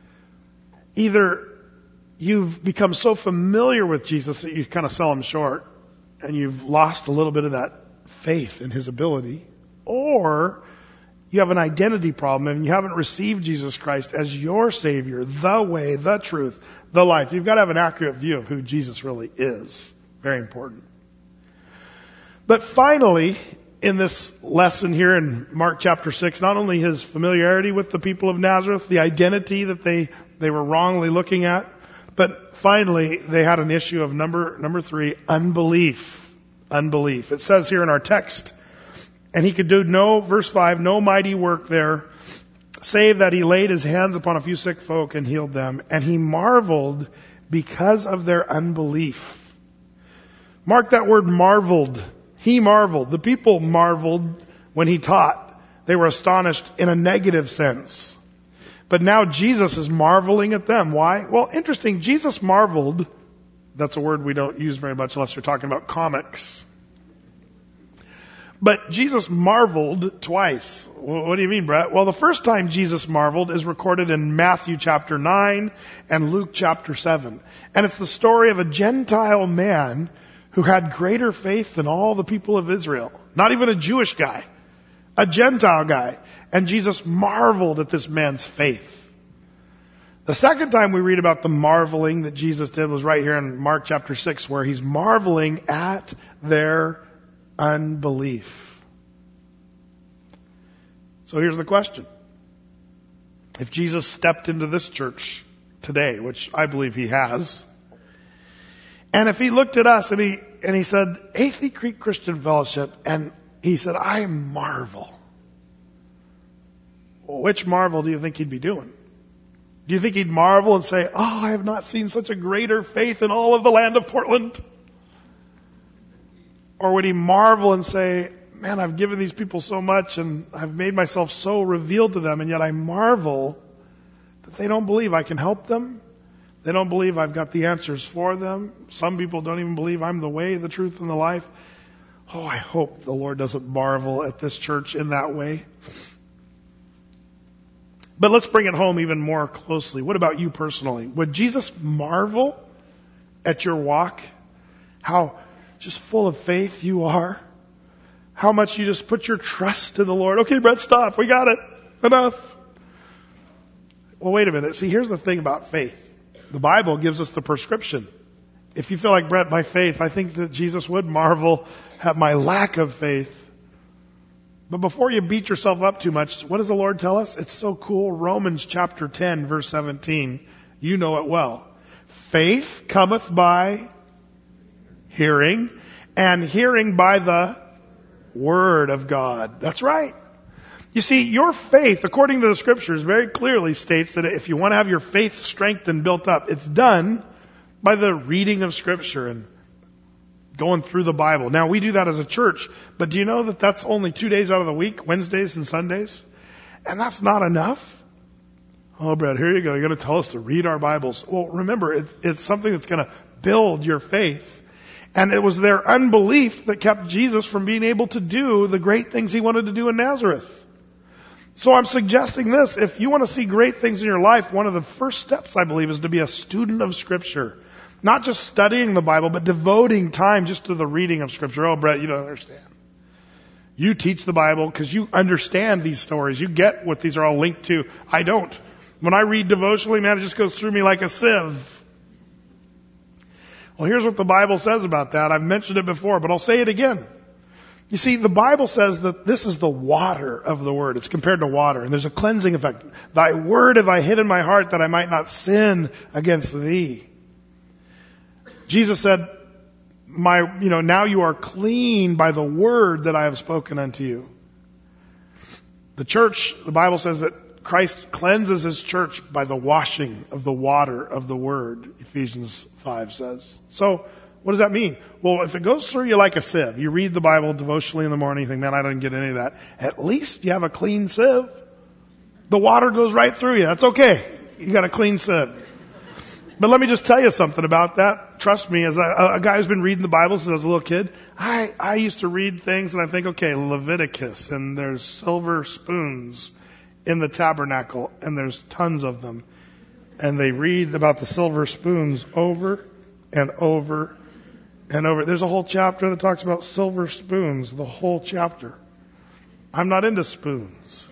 either you've become so familiar with Jesus that you kind of sell him short and you've lost a little bit of that faith in his ability, or you have an identity problem and you haven't received Jesus Christ as your Savior, the way, the truth, the life. You've got to have an accurate view of who Jesus really is. Very important. But finally, in this lesson here in Mark chapter six, not only his familiarity with the people of Nazareth, the identity that they, they were wrongly looking at, but finally they had an issue of number, number three, unbelief. Unbelief. It says here in our text, and he could do no, verse five, no mighty work there, save that he laid his hands upon a few sick folk and healed them. And he marveled because of their unbelief. Mark that word, marveled. He marveled. The people marveled when he taught. They were astonished in a negative sense. But now Jesus is marveling at them. Why? Well, interesting. Jesus marveled. That's a word we don't use very much unless you're talking about comics. But Jesus marveled twice. What do you mean, Brett? Well, the first time Jesus marveled is recorded in Matthew chapter nine and Luke chapter seven. And it's the story of a Gentile man who had greater faith than all the people of Israel. Not even a Jewish guy. a Gentile guy. And Jesus marveled at this man's faith. The second time we read about the marveling that Jesus did was right here in Mark chapter six, where he's marveling at their unbelief. So here's the question. If Jesus stepped into this church today, which I believe he has, and if he looked at us and he and he said, Athey Creek Christian Fellowship, and he said, I marvel. Well, which marvel do you think he'd be doing? Do you think he'd marvel and say, oh, I have not seen such a greater faith in all of the land of Portland? Or would he marvel and say, man, I've given these people so much and I've made myself so revealed to them, and yet I marvel that they don't believe I can help them. They don't believe I've got the answers for them. Some people don't even believe I'm the way, the truth, and the life. Oh, I hope the Lord doesn't marvel at this church in that way. But let's bring it home even more closely. What about you personally? Would Jesus marvel at your walk? How just full of faith you are? How much you just put your trust in the Lord? Okay, Brett, stop. We got it. Enough. Well, wait a minute. See, here's the thing about faith. The Bible gives us the prescription. If you feel like, Brett, my faith, I think that Jesus would marvel at my lack of faith. But before you beat yourself up too much, what does the Lord tell us? It's so cool. Romans chapter ten, verse seventeen. You know it well. Faith cometh by hearing, and hearing by the Word of God. That's right. You see, your faith, according to the Scriptures, very clearly states that if you want to have your faith strengthened, built up, it's done by the reading of Scripture and going through the Bible. Now, we do that as a church, but do you know that that's only two days out of the week, Wednesdays and Sundays? And that's not enough. Oh, Brad, here you go. You're going to tell us to read our Bibles. Well, remember, it, it's something that's going to build your faith. And it was their unbelief that kept Jesus from being able to do the great things he wanted to do in Nazareth. So I'm suggesting this. If you want to see great things in your life, one of the first steps, I believe, is to be a student of Scripture. Not just studying the Bible, but devoting time just to the reading of Scripture. Oh, Brett, you don't understand. You teach the Bible because you understand these stories. You get what these are all linked to. I don't. When I read devotionally, man, it just goes through me like a sieve. Well, here's what the Bible says about that. I've mentioned it before, but I'll say it again. You see, the Bible says that this is the water of the Word. It's compared to water, and there's a cleansing effect. Thy Word have I hid in my heart that I might not sin against thee. Jesus said, my, you know, now you are clean by the word that I have spoken unto you. The church, the Bible says that Christ cleanses his church by the washing of the water of the word, Ephesians five says. So, what does that mean? Well, if it goes through you like a sieve, you read the Bible devotionally in the morning, you think, man, I didn't get any of that. At least you have a clean sieve. The water goes right through you. That's okay. You got a clean sieve. But let me just tell you something about that. Trust me, as a, a guy who's been reading the Bible since I was a little kid, I, I used to read things and I think, okay, Leviticus, and there's silver spoons in the tabernacle, and there's tons of them. And they read about the silver spoons over and over and over. There's a whole chapter that talks about silver spoons, the whole chapter. I'm not into spoons.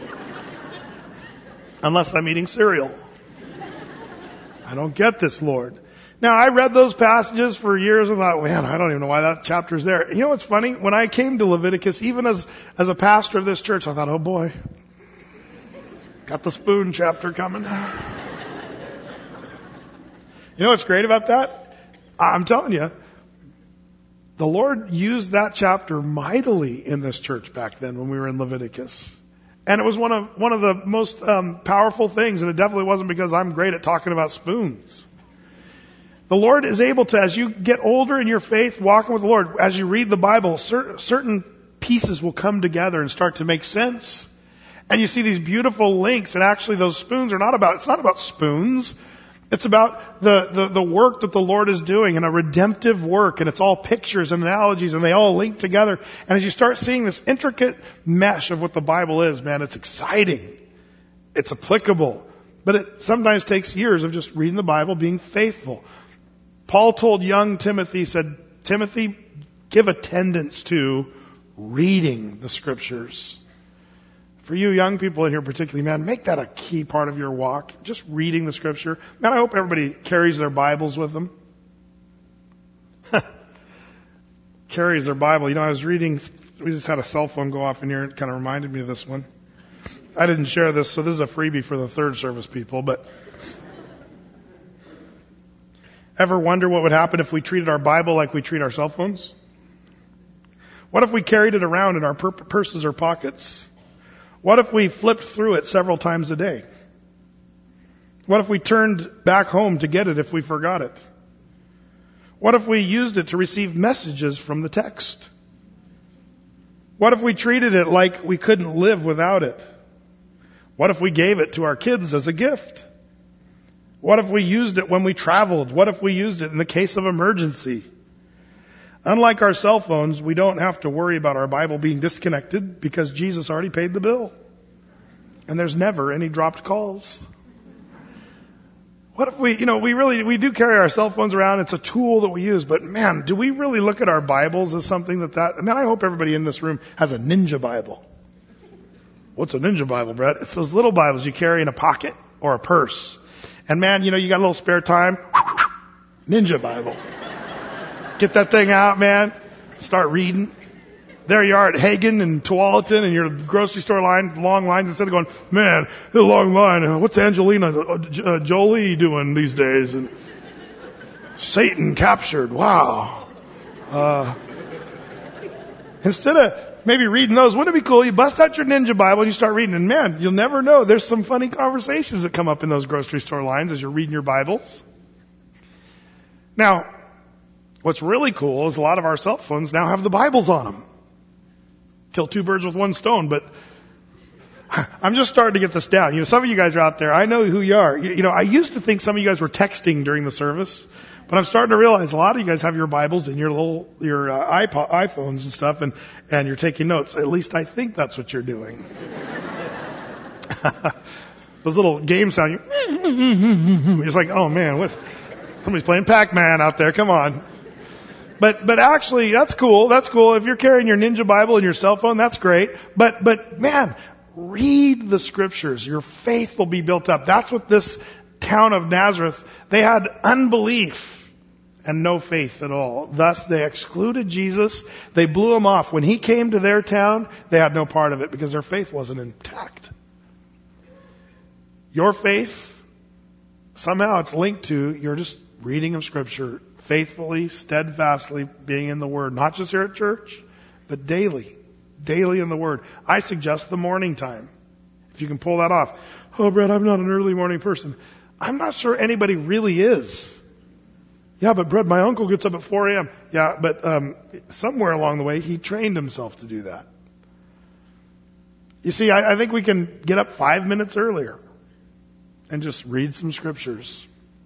Unless I'm eating cereal. I don't get this, Lord. Now, I read those passages for years and thought, man, I don't even know why that chapter's there. You know what's funny? When I came to Leviticus, even as, as a pastor of this church, I thought, oh boy, got the spoon chapter coming. You know what's great about that? I'm telling you, the Lord used that chapter mightily in this church back then when we were in Leviticus. And it was one of one of the most um, powerful things, and it definitely wasn't because I'm great at talking about spoons. The Lord is able to, as you get older in your faith, walking with the Lord, as you read the Bible, certain, certain pieces will come together and start to make sense. And you see these beautiful links, and actually those spoons are not about, it's not about spoons. It's about the, the, the work that the Lord is doing, and a redemptive work, and it's all pictures and analogies, and they all link together. And as you start seeing this intricate mesh of what the Bible is, man, it's exciting. It's applicable. But it sometimes takes years of just reading the Bible, being faithful. Paul told young Timothy, said, Timothy, give attendance to reading the Scriptures. For you young people in here particularly, man, make that a key part of your walk. Just reading the scripture. Man, I hope everybody carries their Bibles with them. Carries their Bible. You know, I was reading, we just had a cell phone go off in here. It kind of reminded me of this one. I didn't share this, so this is a freebie for the third service people, but ever wonder what would happen if we treated our Bible like we treat our cell phones? What if we carried it around in our pur- purses or pockets? What if we flipped through it several times a day? What if we turned back home to get it if we forgot it? What if we used it to receive messages from the text? What if we treated it like we couldn't live without it? What if we gave it to our kids as a gift? What if we used it when we traveled? What if we used it in the case of emergency? Unlike our cell phones, we don't have to worry about our Bible being disconnected because Jesus already paid the bill. And there's never any dropped calls. What if we, you know, we really, we do carry our cell phones around. It's a tool that we use. But man, do we really look at our Bibles as something that that, man, I hope everybody in this room has a Ninja Bible. What's a Ninja Bible, Brett? It's those little Bibles you carry in a pocket or a purse. And man, you know, you got a little spare time. Ninja Bible. Get that thing out, man. Start reading. There you are at Hagen and Tualatin and your grocery store line, long lines, instead of going, man, a long line. What's Angelina uh, Jolie doing these days? And Satan captured. Wow. Uh, instead of maybe reading those, wouldn't it be cool? You bust out your Ninja Bible and you start reading. And man, you'll never know. There's some funny conversations that come up in those grocery store lines as you're reading your Bibles. Now, what's really cool is a lot of our cell phones now have the Bibles on them. Kill two birds with one stone, but I'm just starting to get this down. You know, some of you guys are out there. I know who you are. You, you know, I used to think some of you guys were texting during the service, but I'm starting to realize a lot of you guys have your Bibles and your little, your uh, iPod, iPhones and stuff, and, and you're taking notes. At least I think that's what you're doing. Those little game sound, you, it's like, oh man, what, somebody's playing Pac-Man out there. Come on. But, but actually, that's cool. That's cool. If you're carrying your Ninja Bible and your cell phone, that's great. But, but man, read the scriptures. Your faith will be built up. That's what this town of Nazareth, they had unbelief and no faith at all. Thus, they excluded Jesus. They blew him off. When he came to their town, they had no part of it because their faith wasn't intact. Your faith, somehow it's linked to your just reading of scripture, faithfully, steadfastly being in the Word, not just here at church, but daily, daily in the Word. I suggest the morning time, if you can pull that off. Oh, Brett, I'm not an early morning person. I'm not sure anybody really is. Yeah, but Brett, my uncle gets up at four a.m. Yeah, but um, somewhere along the way, he trained himself to do that. You see, I, I think we can get up five minutes earlier and just read some scriptures.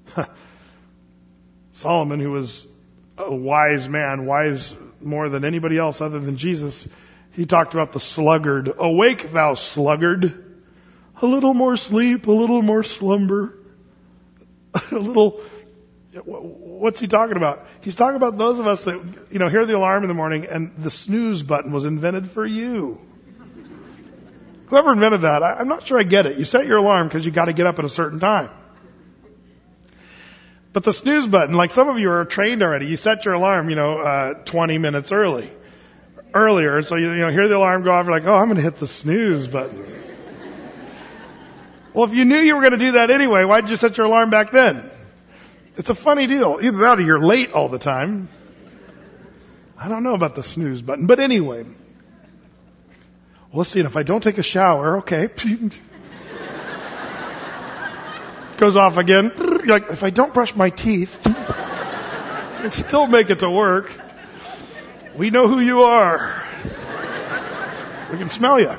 Solomon, who was a wise man, wise more than anybody else other than Jesus, he talked about the sluggard. Awake, thou sluggard. A little more sleep, a little more slumber. A little, what's he talking about? He's talking about those of us that, you know, hear the alarm in the morning and the snooze button was invented for you. Whoever invented that, I, I'm not sure I get it. You set your alarm because you got to get up at a certain time. But the snooze button, like some of you are trained already. You set your alarm, you know, uh, twenty minutes early, earlier. So you, you know, hear the alarm go off. You're like, oh, I'm going to hit the snooze button. Well, if you knew you were going to do that anyway, why did you set your alarm back then? It's a funny deal. Either that or you're late all the time. I don't know about the snooze button, but anyway. Well, let's see. If I don't take a shower, okay. Goes off again. You're like, if I don't brush my teeth, and still make it to work. We know who you are. We can smell you.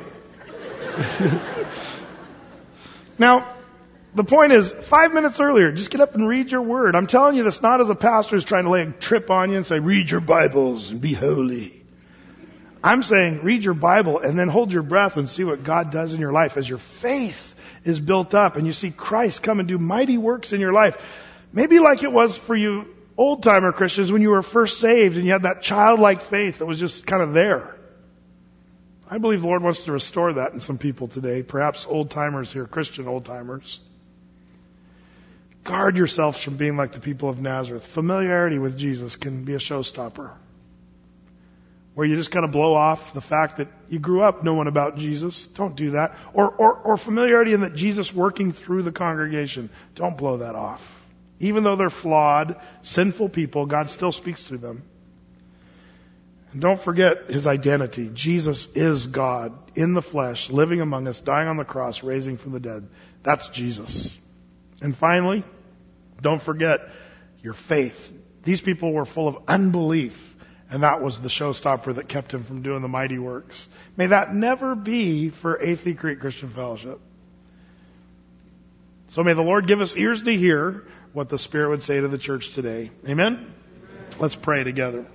Now, the point is, five minutes earlier, just get up and read your word. I'm telling you this not as a pastor is trying to lay a trip on you and say, read your Bibles and be holy. I'm saying, read your Bible and then hold your breath and see what God does in your life as your faith is built up and you see Christ come and do mighty works in your life. Maybe like it was for you old-timer Christians when you were first saved and you had that childlike faith that was just kind of there. I believe the Lord wants to restore that in some people today, perhaps old-timers here, Christian old-timers. Guard yourselves from being like the people of Nazareth. Familiarity with Jesus can be a showstopper, where you just kind of blow off the fact that you grew up knowing about Jesus. Don't do that. Or, or, or familiarity in that Jesus working through the congregation. Don't blow that off. Even though they're flawed, sinful people, God still speaks through them. And don't forget His identity. Jesus is God in the flesh, living among us, dying on the cross, raising from the dead. That's Jesus. And finally, don't forget your faith. These people were full of unbelief, and that was the showstopper that kept him from doing the mighty works. May that never be for Athey Creek Christian Fellowship. So may the Lord give us ears to hear what the Spirit would say to the church today. Amen? Amen. Let's pray together.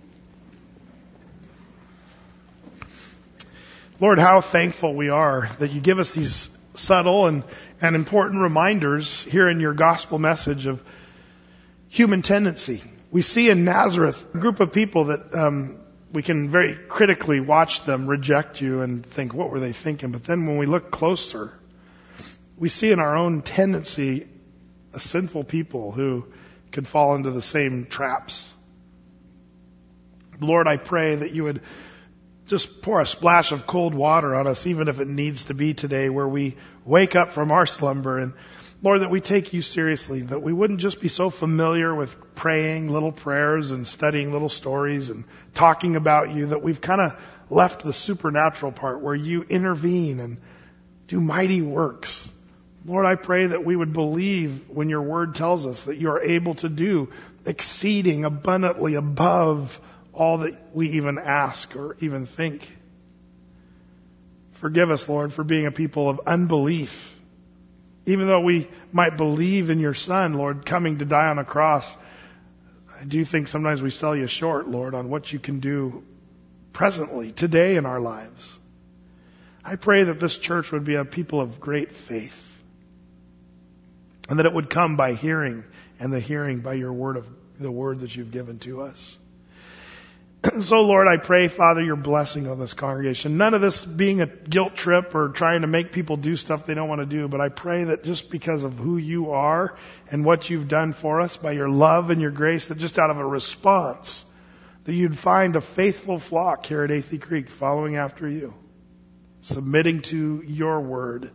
Lord, how thankful we are that you give us these subtle and, and important reminders here in your gospel message of human tendency. We see in Nazareth a group of people that um, we can very critically watch them reject you and think, what were they thinking? But then when we look closer, we see in our own tendency a sinful people who could fall into the same traps. Lord, I pray that you would just pour a splash of cold water on us, even if it needs to be today, where we wake up from our slumber. And Lord, that we take you seriously, that we wouldn't just be so familiar with praying little prayers and studying little stories and talking about you, that we've kind of left the supernatural part where you intervene and do mighty works. Lord, I pray that we would believe when your word tells us that you are able to do exceeding abundantly above all that we even ask or even think. Forgive us, Lord, for being a people of unbelief. Even though we might believe in your Son, Lord, coming to die on a cross, I do think sometimes we sell you short, Lord, on what you can do presently, today in our lives. I pray that this church would be a people of great faith, and that it would come by hearing, and the hearing by your word of the word that you've given to us. So, Lord, I pray, Father, your blessing on this congregation. None of this being a guilt trip or trying to make people do stuff they don't want to do, but I pray that just because of who you are and what you've done for us, by your love and your grace, that just out of a response, that you'd find a faithful flock here at Athey Creek following after you, submitting to your word.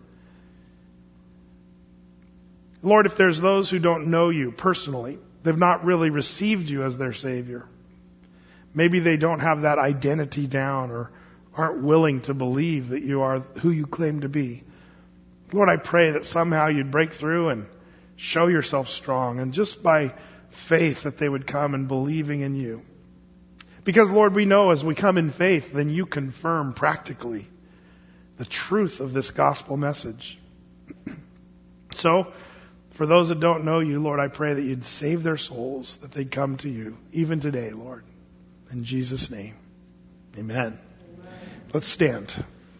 Lord, if there's those who don't know you personally, they've not really received you as their Savior. Maybe they don't have that identity down or aren't willing to believe that you are who you claim to be. Lord, I pray that somehow you'd break through and show yourself strong, and just by faith that they would come and believing in you. Because, Lord, we know as we come in faith, then you confirm practically the truth of this gospel message. So, for those that don't know you, Lord, I pray that you'd save their souls, that they'd come to you, even today, Lord. In Jesus' name, amen. Amen. Let's stand.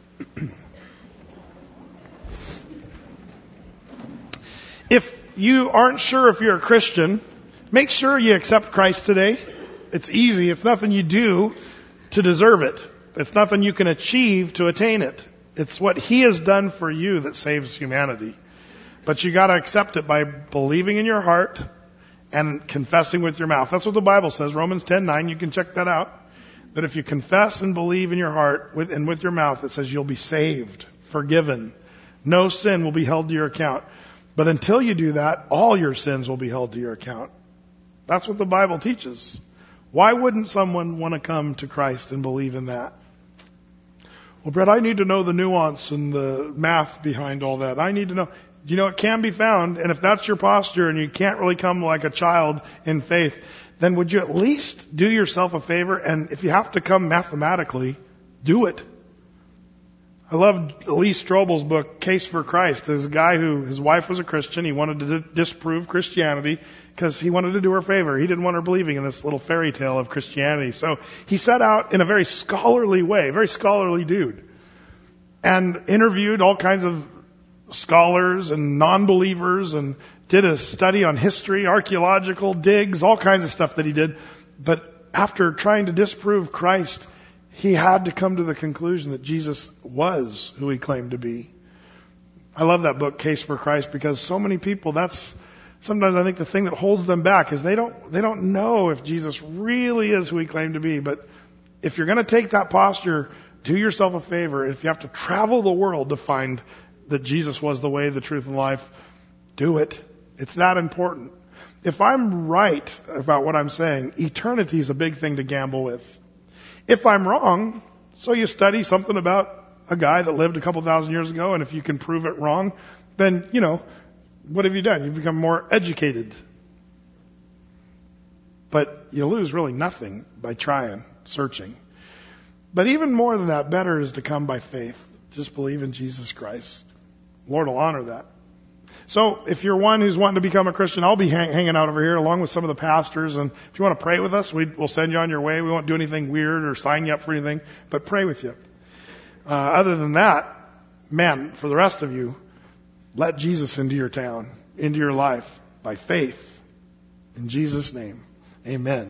If you aren't sure if you're a Christian, make sure you accept Christ today. It's easy. It's nothing you do to deserve it. It's nothing you can achieve to attain it. It's what He has done for you that saves humanity. But you got to accept it by believing in your heart and confessing with your mouth. That's what the Bible says, Romans ten nine. You can check that out. That if you confess and believe in your heart with, and with your mouth, it says you'll be saved, forgiven. No sin will be held to your account. But until you do that, all your sins will be held to your account. That's what the Bible teaches. Why wouldn't someone want to come to Christ and believe in that? Well, Brett, I need to know the nuance and the math behind all that. I need to know. You know, it can be found, and if that's your posture and you can't really come like a child in faith, then would you at least do yourself a favor, and if you have to come mathematically, do it. I loved Lee Strobel's book, Case for Christ. There's a guy who, his wife was a Christian. He wanted to disprove Christianity because he wanted to do her a favor. He didn't want her believing in this little fairy tale of Christianity. So he set out in a very scholarly way, very scholarly dude, and interviewed all kinds of scholars and non-believers and did a study on history, archaeological digs, all kinds of stuff that he did. But after trying to disprove Christ, he had to come to the conclusion that Jesus was who he claimed to be. I love that book, Case for Christ, because so many people, that's sometimes I think the thing that holds them back is they don't, they don't know if Jesus really is who he claimed to be. But if you're going to take that posture, do yourself a favor. If you have to travel the world to find that Jesus was the way, the truth, and life, do it. It's that important. If I'm right about what I'm saying, eternity is a big thing to gamble with. If I'm wrong, so you study something about a guy that lived a couple thousand years ago, and if you can prove it wrong, then, you know, what have you done? You've become more educated. But you lose really nothing by trying, searching. But even more than that, better is to come by faith. Just believe in Jesus Christ. Lord will honor that. So if you're one who's wanting to become a Christian, I'll be hang- hanging out over here along with some of the pastors. And if you want to pray with us, we, we'll send you on your way. We won't do anything weird or sign you up for anything, but pray with you. Uh, other than that, man, for the rest of you, let Jesus into your town, into your life by faith. In Jesus' name, amen.